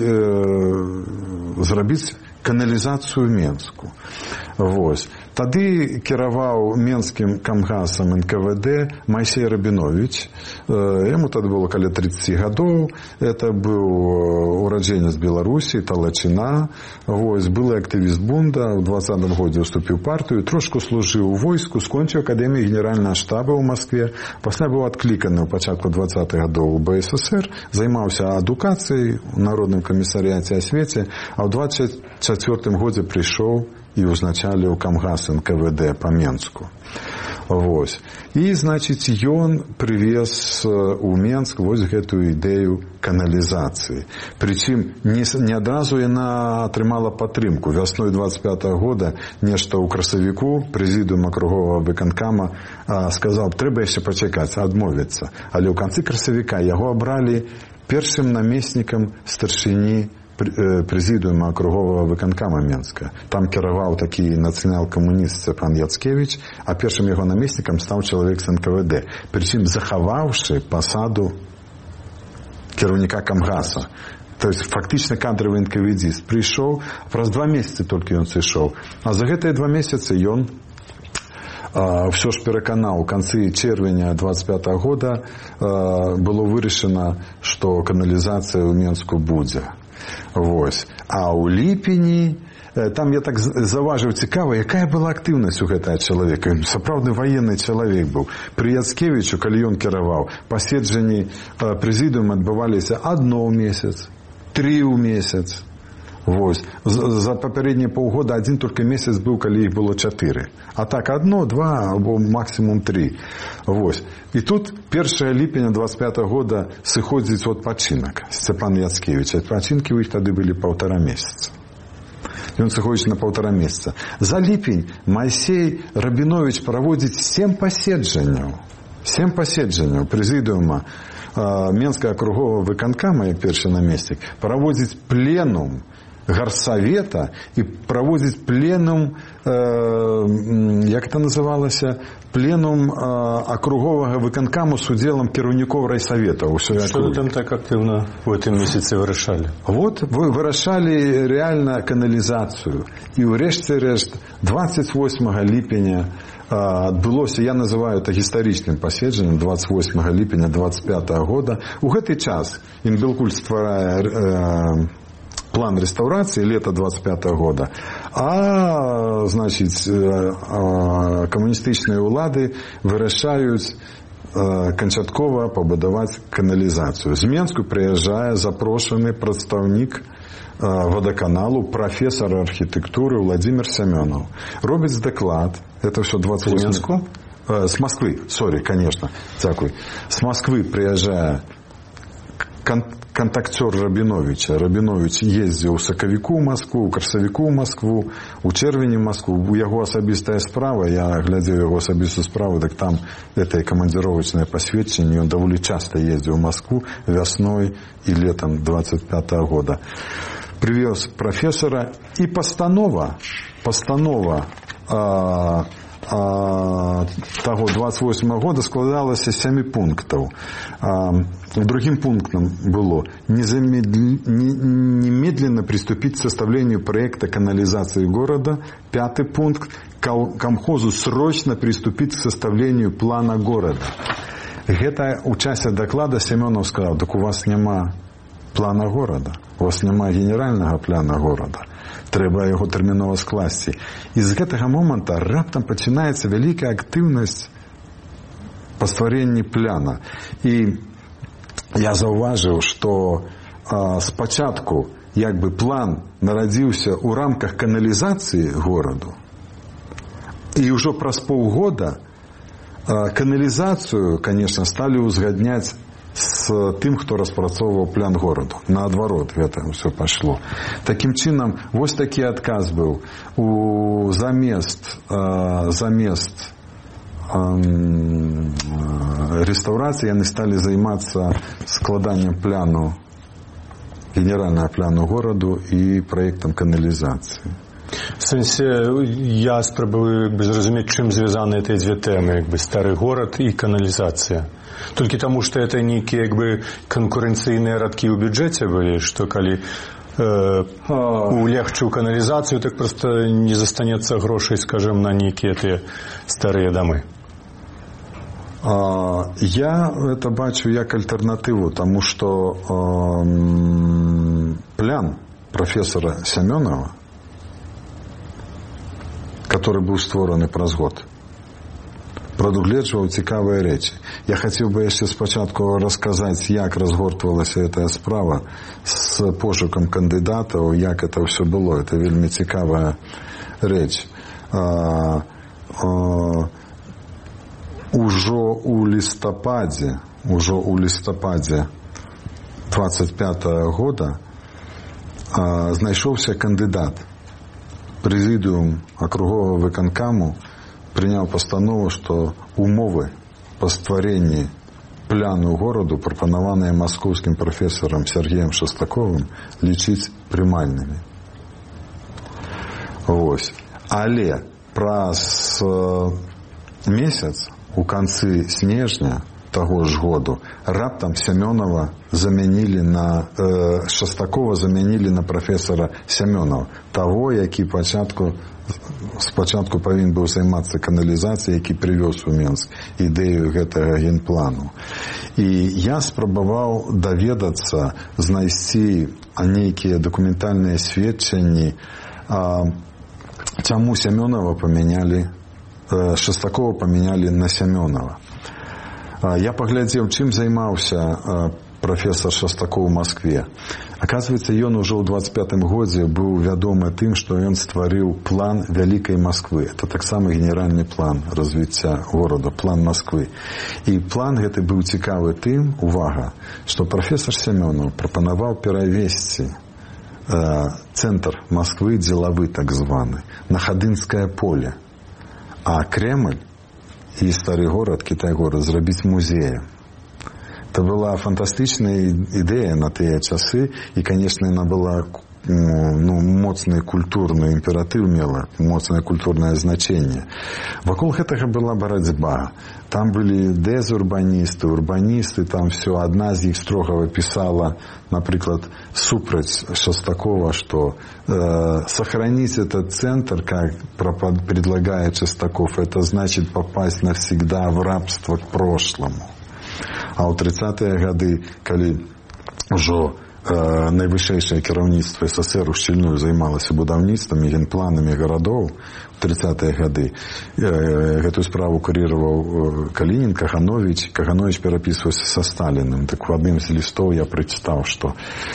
зрабіць каналізацыю Менску. Вось. Тады кіраваў Менскім камгасам НКВД Майсей Рабіновіч. Яму тады было каля 30 гадоў. Это быў ураджэнец Беларусі, талачына. Вось. Былы актывіст бунда. У 20-м годзе уступіў партыю. Трошку служыў у войску. Скончыў акадэмію генеральнага штаба ў Маскве. Пасля быў адкліканы ў пачатку 20-х гадоў у БССР. Займаўся адукацыяй у Народным камісарыяце асвеце. А ў 24-м годзе прыйшоў і ўзначаліў камгас НКВД па Менску. Вось. І, значыць, ён прывез у Менск вось гэтую ідэю каналізацыі. Прычым, не адразу яна атрымала падтрымку. Вясной 25-го года нешта ў красавіку прэзідыум акруговага выканкама сказаў, трэба яшчэ пачакаць, адмовіцца. Але ў канцы красавіка яго абралі першым намеснікам старшыні прэзідыума акруговага выканкама Менска. Там кіраваў такі нацыянал-камуніст Сцяпан Яцкевіч, а першым яго намеснікам стаў чалавек з НКВД. Прычым захаваўшы пасаду кіраўніка камгаса. То есть фактычна кадравы НКВДіст. Прыйшоў, праз 2 месяцы толькі ён сышоў. А за гэтыя 2 месяцы ён ўсё ж пераканаў. У канцы чэрвеня 25-го года было вырашана, што каналізацыя ў Менску будзе. Вось. А ў ліпені, там я так заважыў цікава, якая была актыўнасць у гэтага чалавека. Сапраўдны ваенны чалавек быў. Пры Яцкевічу, калі ён кіраваў, паседжанні прэзідыума адбываліся 1 месяц, 3 ў месяц. Вось. За папярэднія паўгода 1 толькі месяц быў, калі іх было 4. А так 1, 2 або максімум 3. Вось. І тут 1 ліпеня 25 года сыходзіць у адпачынак Сцяпан Яцкевіч. Адпачынкі ў іх тады былі 1,5 месяца. Ён сыходзіць на 1,5 месяца. За ліпень Майсей Рабіновіч праводзіць 7 паседжанняў. 7 паседжанняў прэзідыума Менскага акруговага выканкама, як першы намеснік, праводзіць пленум гарсавета і праводзіць пленум, як это называлася, пленум акруговага выканкаму з удзелам кіраўнікоў райсавета. Што вы там так актыўна в этом месяцы вырашалі? Вот, вырашалі реально каналізацыю. І ўрэшце рэшт 28 ліпеня адбылося, я называю это гістарычным паседжаннем 28 ліпеня 25 года. У гэты час Инбелкуль стварае план реставрации лета 25 года, значит, камуністычныя ўлады вырашаюць канчаткова пабудаваць каналізацыю. З Менску прыязджае запрошаны прадстаўнік водоканалу, профессор архитектуры Владимир Семенов. Робіць доклад, это все 28... Менску? С Москвы, конечно, дякую. С Москвы приезжая контактер Рабиновича. Рабинович ездил у сакавіку ў Москву, у красавіку ў Москву, у чэрвені ў Москву. У яго асабістая справа, я глядзеў яго асабістую справу, так там это камандзіровачнае пасведчанне. Он даволі часто ездил в Москву весной и летом 25 года. Привез профессора, и постанова того 28 года складалася з 7 пунктаў. Другим пунктом было немедленно приступить к составлению проекта канализации города. 5-й пункт – комхозу срочно приступить к составлению плана города. Гэта у часе доклада Семенов сказал: так у вас нема плана города, у вас нема генерального плана города. Трэба яго тэрмінова скласці. І з гэтага момента раптам пачынаецца вялікая актыўнасць па стварэнні пляна. І я заўважыў, што спачатку як бы план нарадзіўся ў рамках каналізацыі гораду, і ўжо праз паўгода каналізацыю, конечно, сталі ўзгадняць с тым, хто распрацоўваў план гораду. Наадварот, гэта ўсё пайшло. Такім чынам, вось такі адказ быў. Замест реставрацыі яны сталі займацца складаннем пляну, генерального плану гораду і праектам каналізацыі. В сэнсе, я спрабую зразумець, чым звязаны гэтыя дзве тэмы, як бы стары горад і каналізацыя. Толькі таму, што это нейкія як бы канкурэнцыйныя радкі ў бюджэце былі, што калі улегчыў каналізацыю, так проста не застанецца грошай, скажем, на нейкія тыя старыя дамы. Я это бачу як альтэрнатыву, таму што плян профессора Семенова, который быў створаны праз год, прадугледжваў цікавыя рэчы. Я хацеў бы яшчэ спачатку расказаць, як разгортвалася гэтая справа з пошукам кандыдатаў, як это ўсё было. Это вельмі цікавая рэч. Ужо ў лістападзе 25 года знайшоўся кандыдат. Прэзідыум акруговага выканкаму прыняў пастанову, што умовы па стварэнні пляну гораду, прапанаваныя маскоўскім прафесарам Сергеем Шастаковым, лічыць прымальнымі. Вось. Але праз месяц, у канцы снежня таго ж году, раптам Семенова замянілі на Шастакова замянілі на професора Семенова, таго, які спачатку павінен быў займацца каналізацыяй, які прывёз у Менск ідэю гэтага генплану. І я спрабаваў даведацца, знайсці нейкія дакументальныя сведчанні, чаму Семенова памянялі, Шастакова памянялі на Семенова. Я паглядзеў, чым займаўся профессор Шастаков у Москве. Оказывается, ён уже ў 25-м годзе быў вядомы тым, што ён стварыў план Вялікай Москвы. Это таксама генеральны план развіцця горада, план Москвы. І план гэты быў цікавы тым, увага, што профессор Семенов прапанаваў перавесці цэнтр Москвы, дзелавы так званы, на Ходынское поле. А Кремль и старый город, Китай-город, зрабіць музеем. Это была фантастычная идея на тыя часы, и, конечно, она была моцны культурны імператыў мела, моцнае культурнае значэнне. Вакол гэтага была барацьба. Там былі дэзурбаністы, урбаністы, там все. Адна з іх строга писала, например, супраць Шостакова, что сохранить этот центр, как предлагает Шостаков, это значит попасть навсегда в рабство к прошлому. А ў 30-е гады, калі ўжо найвышэйшае кіраўніцтва СССР шчыльную займалася будаўніцтвам і генпланамі гарадоў, у 30-е гады гэтую справу курировал Калинин, Каганович. Каганович перапісваўся со Сталиным. Так в адным з лістоў я прачытаў, што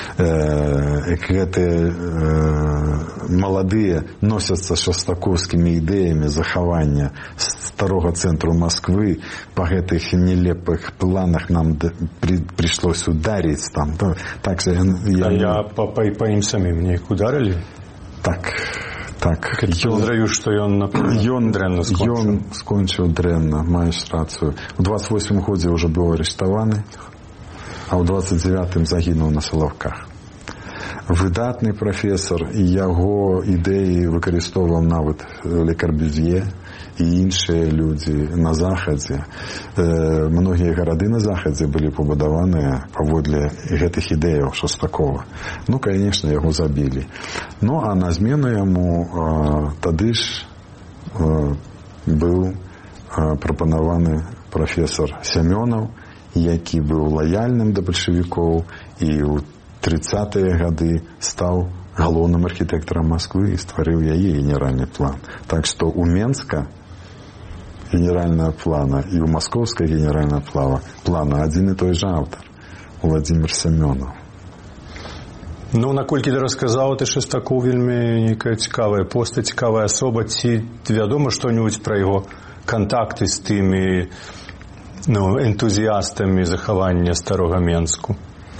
гэтыя маладыя носяцца шостаковскімі ідэямі захавання старога цэнтру Москвы. Па гэтых нелепых планах нам пришлось ударить там. Так же я по ім самим неяк ударили? Так. Подозраю, што ён дрэнна скончыў. Ён скончыў дрэнна, маеш рацыю. У 28 годзе ўжо быў арыштаваны, а ў 29-м загінуў на Салаўках. Выдатны прафесар, і яго ідэі выкарыстоўваў нават Ле Корбюзье і іншыя людзі на Захадзе. Многія гарады на Захадзе былі пабудаваныя паводле гэтых ідэяў Шостакова. Конечно, яго забілі. А на змену яму тады ж быў прапанаваны прафесар Сямёнаў, які быў лаяльным да бальшавікоў і ў 30-е гады стаў галоўным архітэктарам Москвы і стварыў яе генеральны план. Так што у Менска генерального плана и у московского генерального плана один и той же автор Владимир Семенов. Наколькі ты расказаў, ты Шостакоў вельмі некая цікавая постаць, цікавая асоба. Ці вядома што-нибудь пра яго кантакты з тымі энтузіастамі захавання старога Менску?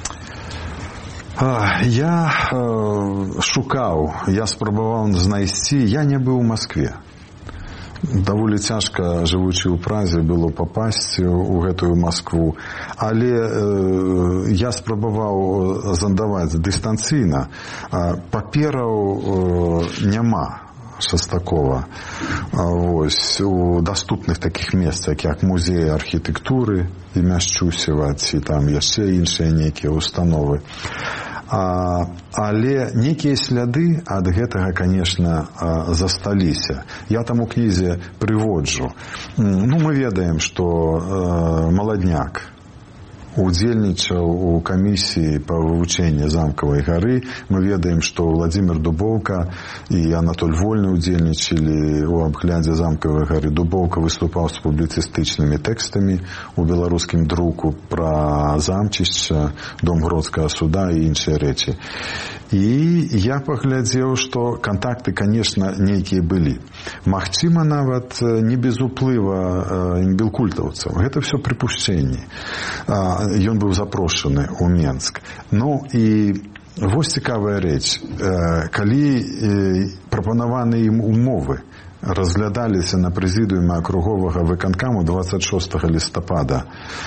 Я шукаў, я спрабаваў знайсці, я не быў у Москве. Даволі цяжка, жывучы ў Празе, было папасці ў гэтую Москву. Але я спрабаваў зандаваць дыстанцыйна. Папераў няма Шостакова у доступных таких месцах, як музей архітэктуры імя Шчусева, ці там яшчэ іншыя нейкія установы. Але нейкія сляды ад гэтага, конечно, засталіся. Я там у кнізе прыводжу. Мы ведаем, што Маладняк удзельнічаў у камісіі па вывучэнні замкавай гары. Мы ведаем, што Владимир Дубоўка і Анатоль Вольны удзельнічалі у абглядзе замкавай гары. Дубоўка выступаў з публіцыстычнымі тэкстамі у беларускім друку пра замчышча, дом Гродскага суда і іншыя рэчы. І я паглядзеў, што кантакты, конечно, нейкія былі. Магчыма, нават не без уплыва белкультаўцаў. Гэта все прыпушчэнні. Ён быў запрошаны ў Менск. І вось цікавая рэч. Калі прапанаваныя ім умовы разглядаліся на прэзідыуме акруговага выканкаму 26 лістапада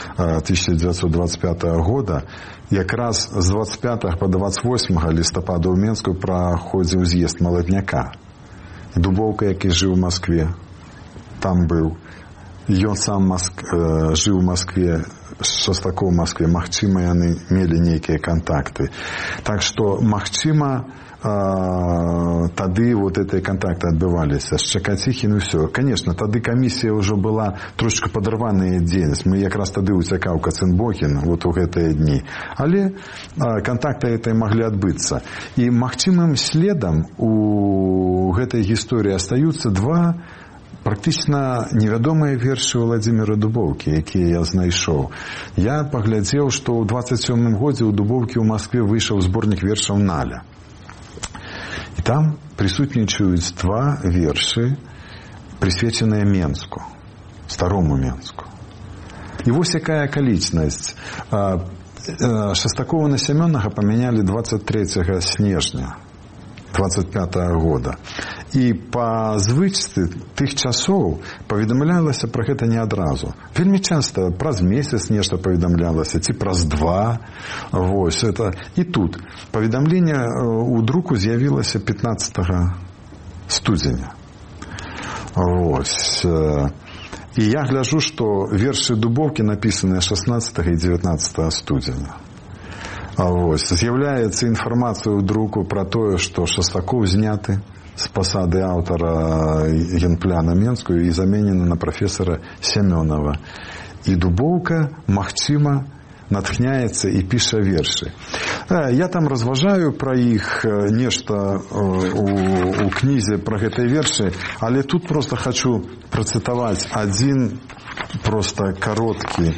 1925 года, якраз з 25 по 28 лістапада ў Менску праходзіў з'езд Маладняка. Дубоўка, які жыў у Москве, там быў. Ён сам жыў у Москве, Шостакоў у Москве. Магчыма, яны мелі нейкія кантакты. Так што, магчыма, тады вот эти контакты адбываліся. З Чакаціхін і ўсё. Конечно, тады камісія ўжо была трошечка падарваная дзейнасць. Мы якраз тады уцякаў Каценбокін вот у гэтыя дні. Але контакты этой маглі адбыцца. І магчымым следам у гэтай гісторыі астаюцца два практычна невядомыя вершы Владимира Дубоўкі, якія я знайшоў. Я паглядзеў, што ў 27 годзе ў Дубоўкі ў Москве выйшаў зборнік вершаў Наля. І там присутнічаюць два вершы, присвечаныя Менску, старому Менску. І вось якая акалічнасць. Шостакова на Семёнага памянялі 23 снежня 25-го года. І па звычцы тых часоў паведамлялася пра гэта не адразу. Вельмі часта праз месяц нешта паведамлялася, ці праз 2. Вось, это. І тут паведамленне у друку з'явілася 15 студзеня. Вось. І я гляджу, што вершы Дубоўкі напісаныя 16 і 19 студзеня. Вось. З'яўляецца інфармацыя ў друку пра тое, што Шастакоў зняты з пасады аўтара генпляна Менскую і заменены на прафесара Сямёнова. І Дубоўка, магчыма, натхняецца і піша вершы. Я там разважаю пра іх нешта у кнізе пра гэтыя вершы, але тут просто хочу працытаваць адзін просто кароткі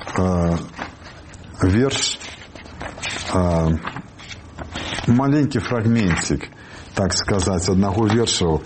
верш, маленькі фрагментик, так сказаць, аднаго вершаў.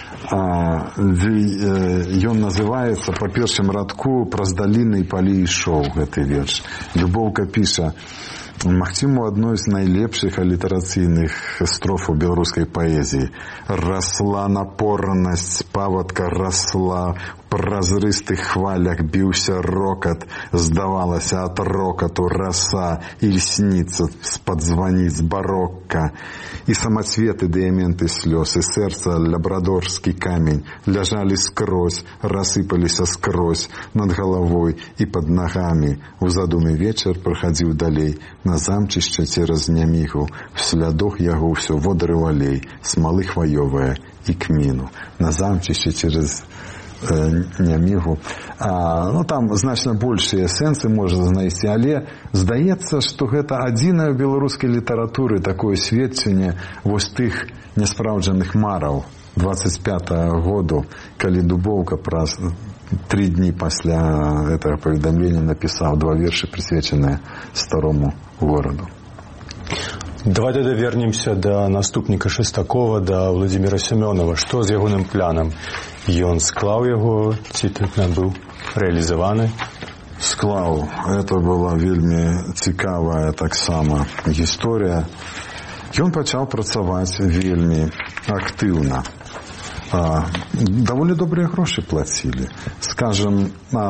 Ён называецца па першым радку «Праз даліны і палі ішоў» гэты верш. Дубоўка піша: магчыма, адной з найлепшых алітарацыйных строфаў беларускай паэзіі. Расла напорнасць, павадка расла, празрыстых хвалях біўся рокат, здавалася ад рокату раса, ільсніца з-пад званіц барокка. І самацветы дыяменты слёз, і сэрца лабрадорскі камень ляжалі скрозь, рассыпаліся скрозь над галавой і пад нагамі. У задуме вечар прахадзіў далей, на замчышча цераз нямігу, в слядах яго ўсё водары алей, смалы хваёвая і кміну. На замчышча цераз нямігу. Там значна большыя сэнсы можна знайсці, але здаецца, што гэта адзінае ў беларускай літаратуры такое сведчанне вось тых няспраўджаных мараў 25-го году, калі Дубоўка праз 3 дні пасля гэтага паведамлення напісаў 2 вершы, прысвечаныя старому гораду. Давай тогда вернемся до наступніка Шастакова, до Владимира Семёнова. Што з ягоным планам? Ён склаў яго, ці тут быў рэалізаваны? Склаў. Это была вельмі цікавая таксама гісторыя. Ён пачаў працаваць вельмі актыўна. Даволі добрыя грошы плацілі. Скажем,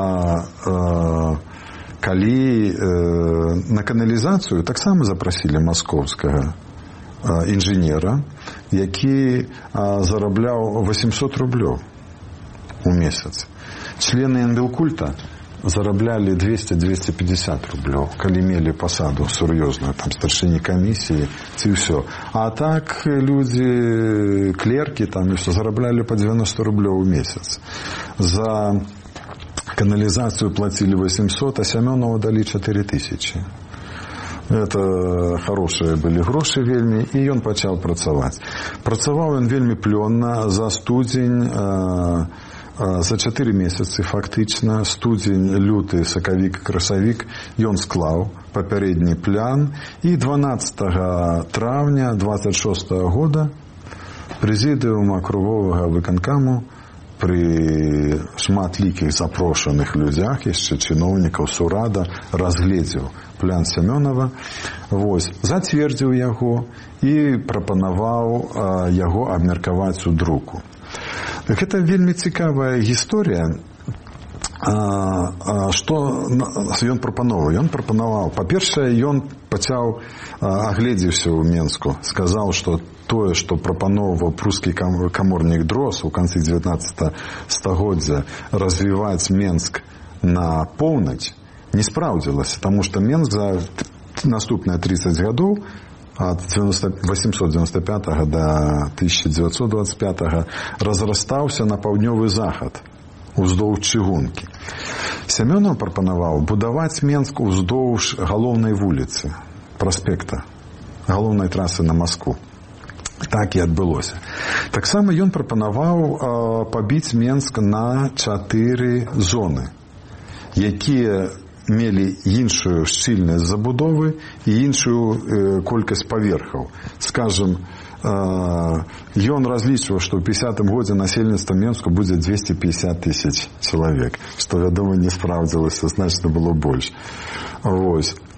калі на каналізацыю таксама запрасілі маскоўскага інжынера, які зарабляў 800 рублёў у месяц. Члены Энбелкульта зараблялі 200-250 рублёў, калі мелі пасаду сур'ёзную, там старшыні камісіі ці ўсё. А так людзі, клеркі там і ўсё зараблялі по 90 рублёў у месяц. За каналізацыю плацілі 800, а Сямёнову далі 4000. Это хорошие былі грошы вельмі, і ён пачаў працаваць. Працаваў ён вельмі плённа. За студзень, за 4 месяцы фактычна, студзень, люты, сакавік, красавік, ён склаў папярэдні план, і 12 травня 26 года прэзідыум акруговага выканкаму пры шматлікіх запрошаных людзях, яшчэ чыноўнікаў сурада, разгледзеў план Сямёнова, зацвердзіў яго і прапанаваў яго абмеркаваць у друку. Гэта вельмі цікавая гісторыя. Што ён прапановаў? Ён прапанаваў, па-першае, ён пачаў, агледзеўся ў Менску, сказаў, што тое, што прапаноўваў прускі каморнік Дрос у канцы 19 стагоддзя развіваць Менск на поўнач, не спраўдзілася, таму што Менск за наступныя 30 гадоў ад 895 до 1925 разрастаўся на паўднёвы захад уздоўж чыгункі. Сямёнов прапанаваў будаваць Менск уздоўж галоўнай вуліцы, праспекта, галоўнай трасы на Маскву. Так і адбылося. Таксама ён прапанаваў пабіць Менск на 4 зоны, якія мелі іншую шчыльнасць забудовы і іншую колькасць паверхаў. Скажем, ён разлічваў, што ў 50-м годзе насельніцтва Менску будзе 250 тысяч чалавек, што, вядома, не спраўдзілася, значна было больш.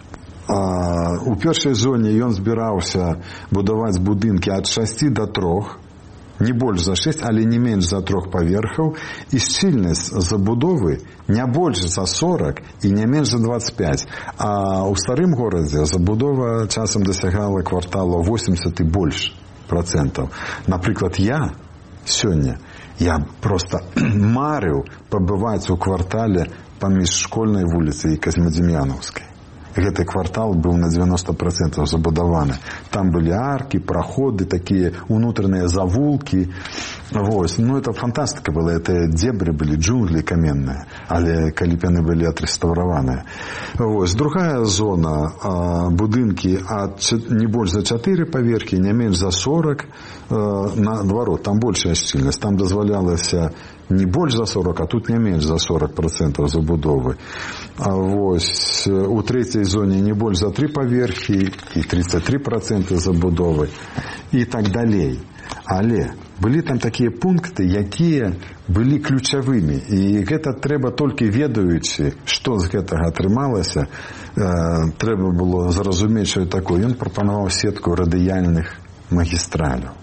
У першай зоне ён збіраўся будаваць будынкі ад 6 до 3, не больш за 6, але не менш за 3 паверхаў, і шчыльнасць забудовы не больш за 40 і не менш за 25. А ў старым горадзе забудова часам дасягала квартала 80 і больш процентаў. Напрыклад, сёння я просто марыў пабываць у квартале паміж Школьнай вуліцай і Казьмадзім'янаўскай. Гэты квартал быў на 90% забудаваны. Там былі аркі, праходы, такія унутраныя завулкі. Вось. Это фантастыка была. Это дебры былі, джунглі каменныя. Але калі б яны былі адрэстаўраваныя. Вось. Другая зона, будынкі не больш за 4 паверхі, не менш за 40, наадварот, там большая шчыльнасць. Там дазвалялася не больш за 40, а тут не менш за 40% забудовы. Вось. У трэцяй зоне не больш за 3 паверхі і 33% забудовы і так далей. Але былі там такія пункты, якія былі ключавымі. І гэта трэба толькі ведаючы, што з гэтага атрымалася, трэба было зразумець, што такое. Ён прапанаваў сетку радыяльных магістраляў.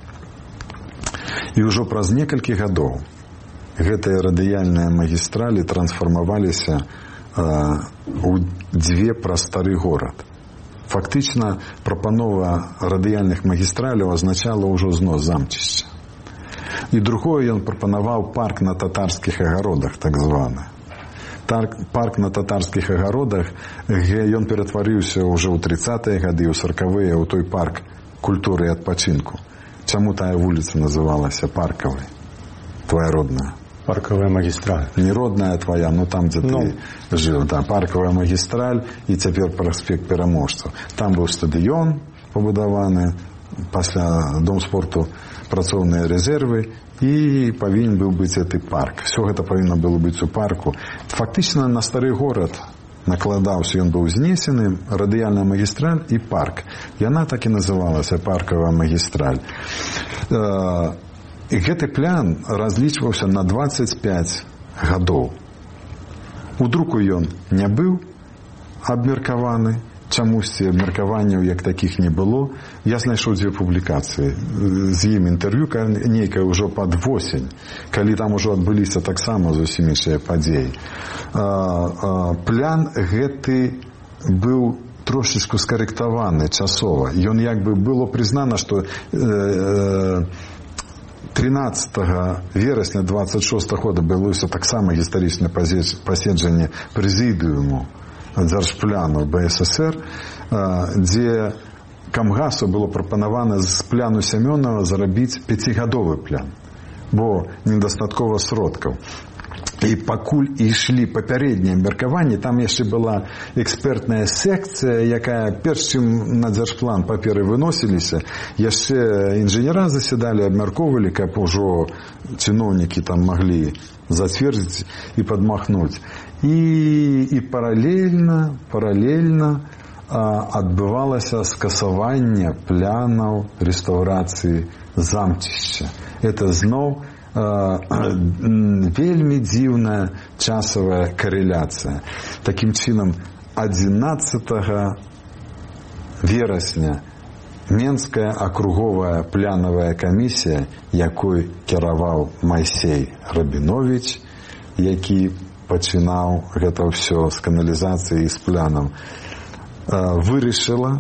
І ўжо праз некалькі гадоў гэтыя радыяльныя магістралі трансфармаваліся у 2 праз стары горад. Фактычна прапанова радыяльных магістраляў азначала ўжо знос замчышча. І другое, ён прапанаваў парк на татарскіх агародах, так званы. Парк на татарскіх агародах, ён ператварыўся ўжо ў 30-е гады, ў 40-е, у той парк культуры і адпачынку. Чаму тая вуліца называлася Паркавай? Твоя родная. Парковая магістраль. Не родная твоя, но там, дзе ты жыў. Да, Парковая магістраль і цяпер праспект Пераможцаў. Там быў стадыён пабудаваны, пасля дом спорту працоўныя рэзервы і павінен быў быць гэты парк. Все гэта павінна было быць у парку. Фактычна на стары горад накладаўся, ён быў знесены, радыяльная магістраль і парк. Яна так і называлася Парковая магістраль. І гэты план разлічваўся на 25 гадоў. У друку ён не быў абмеркаваны, чамусьці абмеркаванняў як такіх не было. Я знайшоў 2 публікацыі, з ім інтэрв'ю, нейкае ўжо пад восень, калі там ужо адбыліся таксама зусім іншыя падзеі. План гэты быў трошечку скарэктаваны часова. Ён як бы было прызнана, што 13 верасня 26 года адбылося таксама гістарычнае паседжанне прэзідыуму дзяржпляну БССР, дзе Камгасу было прапанавана з пляну Сямёнава зарабіць 5-гадовы план, бо недастаткова сродкаў. І пакуль ішлі папярэднія абмеркаванні, там яшчэ была экспертная секцыя, якая перш чым на дзяржплан паперы выносіліся, яшчэ інжынера заседалі, абмяркоўвалі, каб ужо чыноўнікі там маглі зацвердзіць і падмахнуць. І паралельна адбывалася скасаванне планаў рэстаўрацыі замчышча. Это зноў вельмі дзіўная часавая карэляцыя. Такім чынам, 11 верасня Менская акруговая планавая камісія, якой кіраваў Майсей Рабіновіч, які пачынаў гэта ўсё з каналізацыі і з планам, вырашыла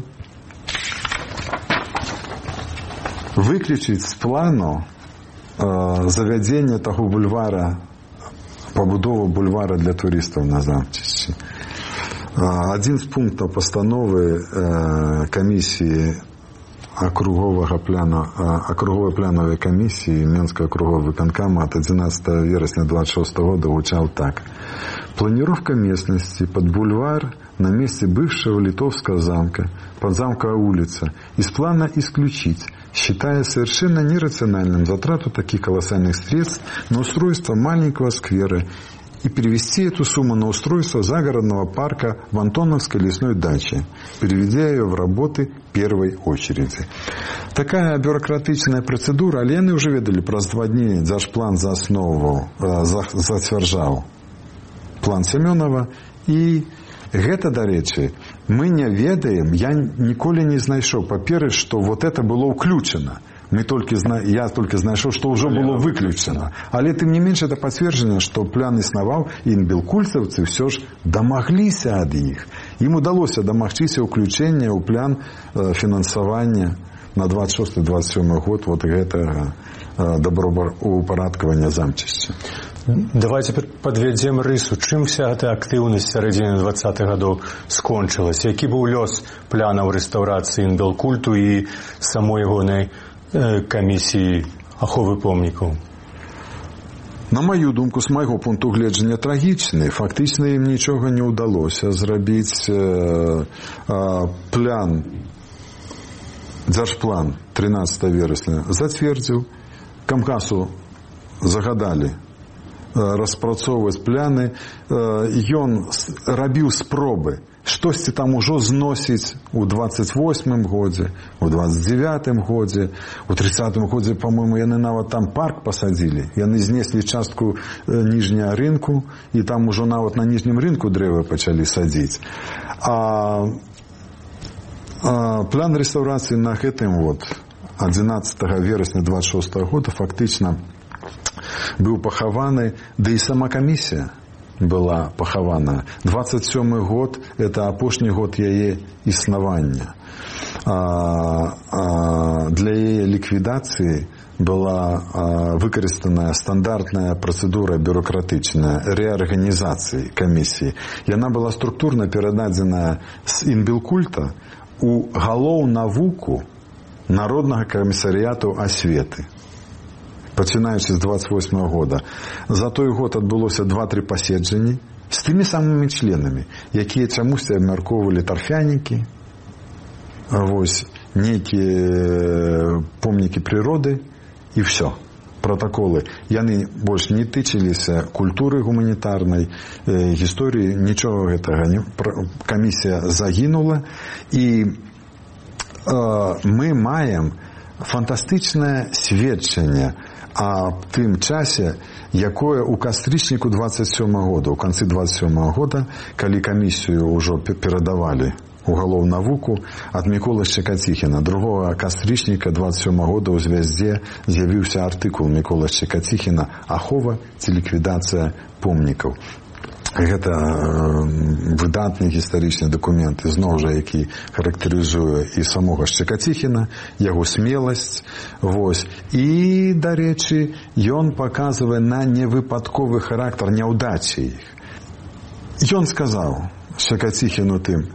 выключыць з плану завядзенне таго бульвара, пабудову бульвара для турыстаў на замчышчы. Адзін з пунктаў пастановы камісіі акруговой плановой комиссии Менского округового выканкама от 11 вересня 26 года звучал так. Планировка местности под бульвар на месте бывшего Литовского замка, под замковая улица, из плана исключить, считая совершенно нерациональным затрату таких колоссальных средств на устройство маленького сквера и перевести эту сумму на устройство загородного парка в Антоновской лесной даче, переведя ее в работы первой очереди. Такая бюрократичная процедура, але яны уже ведали, праз 2 дні дзяржплан за основу зацвярджаў план Семёнова, и гэта, дарэчы, мы не ведаем, я ніколі не знайшоў паперы, што вот это было ўключана. Я только знайшоў, што ўжо было выключана. Але тым не менш это пацверджана, што план існаваў, і інбелкульцаўцы ўсё ж дамагліся ад іх. Ім удалося дамагчыся ўключэння ў план фінансавання на 26-27 год вот гэтага добраўпарадкавання замчышча. Давайте подведзем рысу. Чым вся эта актыўнасць сярэдзіны 20-х гадоў скончылась? Які быў лёс планаў рэстаўрацыі інбелкульту і самой ягонай камісіі аховы помнікаў? На маю думку, з майго пункту гледжання трагічны. Фактычна ім нічога не ўдалося зрабіць. Дзяржплан 13 верасня зацвердзіў, Камкасу загадалі распрацоўваць пляны, ён рабіў спробы штосьці там ужо зносіць у 28-м годзе, у 29-м годзе, у 30-м годзе, по-моему, яны нават там парк пасадзілі. Яны знеслі частку ніжняга рынку, і там ужо нават на ніжнім рынку дрэвы пачалі садзіць. План рэстаўрацыі на гэтым 11 верасня 26 года фактычна быў пахаваны, да і сама камісія была пахавана. 27 год – это апошні год яе існавання. Для яе ліквідацыі была выкарыстаная стандартная працэдура бюрократычная рэарганізацыі камісіі. Яна была структурна перададзеная з інбелкульта у галоў навуку Народнага камісарыяту асветы. Пачынаючы з 28 года. За той год адбылося 2-3 паседжанні з тымі самымі членамі, якія чамусьці абмяркоўвалі тарфянікі, нейкія помнікі прыроды, і все. Протаколы. Яны больш не тычыліся культуры гуманітарнай, гісторыі, нічога гэтага. Камісія загінула, і мы маем фантастычнае сведчанне аб тым часе, якое ў кастрычніку 27 года, у канцы 27 года, калі камісію ўжо перадавалі у галоў навуку ад Міколы Шчекаціхіна. 2 кастрычніка 27 года ў звязде з'явіўся артыкул Міколы Шчекаціхіна «Ахова ці ліквідацыя помнікаў». Гэта выдатны гістарычны дакумент, зноў жа, які характарызуе і самога Шчекаціхіна, яго смеласць. І, дарэчы, ён паказвае на невыпадковы характар няўдачы іх. Ён сказаў Шчекаціхіну тым,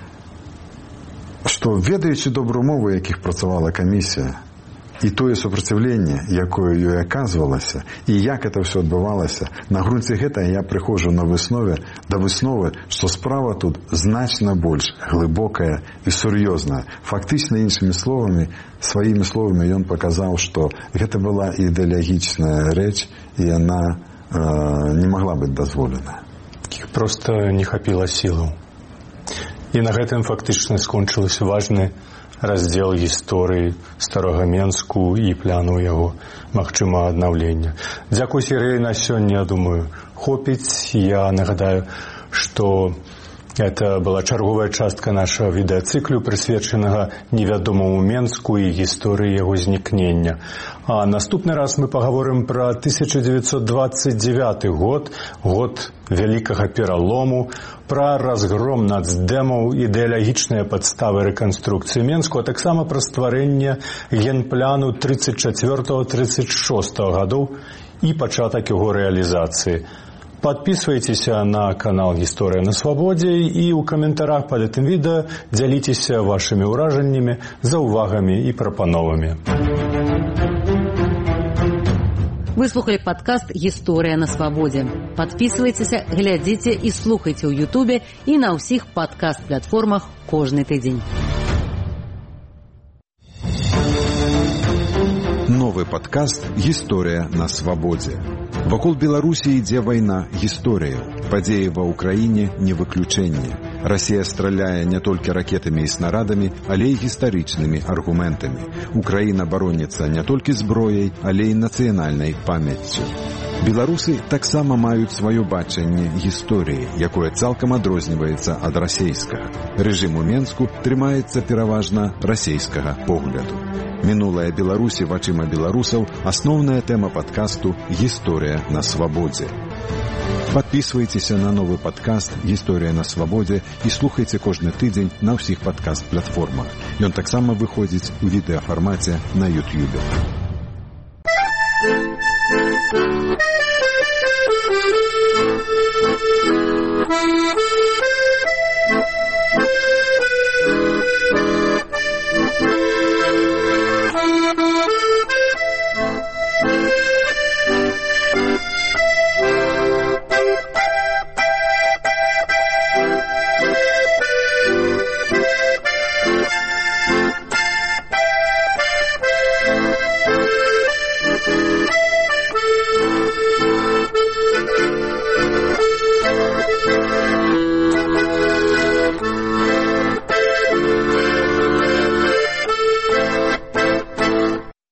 што, ведаючы добрую мову, якіх працавала камісія, і тое супраціўленне, якое ёй аказвалася, і як это ўсё адбывалася, на грунце гэтага я прыходжу да высновы, што справа тут значна больш глыбокая і сур'ёзная. Фактычна, іншымі словамі, сваімі словамі ён паказаў, што гэта была ідэалагічная рэч, і яна не магла быць дазволена. Іх проста не хапіла сілаў. І на гэтым фактычна скончылася важны раздзел гісторыі старога Менску і пляну яго, магчыма, аднаўлення. Дзякуй, Сергей, на сёння, я думаю, хопіць. Я нагадаю, што это была чарговая частка нашага відэацыклю, прысвечанага невядомаму Менску і гісторыі яго знікнення. А наступны раз мы пагаворым пра 1929 год, год вялікага пералому, пра разгром нацдэмаў, ідэалагічныя падставы рэканструкцыі Менску, а таксама пра стварэнне генпляну 34-36 гадоў і пачатак яго рэалізацыі. Подписывайтеся на канал «Гісторыя на свабодзе» і ў каментарах пад гэтым відэо дзяліцеся вашымі ўражаннямі, заўвагамі і прапановамі. Вы слухали подкаст «Гісторыя на свабодзе». Подписывайтеся, глядзіце і слухайце ў Ютубе і на ўсіх падкаст-платформах кожны тыдзень. Новы падкаст «Гісторыя на свабодзе». Вакол Беларусі ідзе вайна гісторыяў. Падзеі ва ўкраіне не выключэнне. Расія страляе не толькі ракетамі і снарадамі, але і гістарычнымі аргументамі. Украіна бароніцца не толькі зброяй, але і нацыянальнай памяццю. Беларусы таксама маюць сваё бачанне гісторыі, якое цалкам адрозніваецца ад расейскага. Рэжым у Менску трымаецца пераважна расейскага погляду. Мінулая Беларусі вачыма беларусаў – асноўная тэма падкасту «Гісторыя на свабодзе». Падпісвайцеся на новы падкаст «Гісторыя на свабодзе» і слухайце кожны тыдзень на ўсіх падкаст-платформах. Ён таксама выходзіць у відэафармаце на YouTube.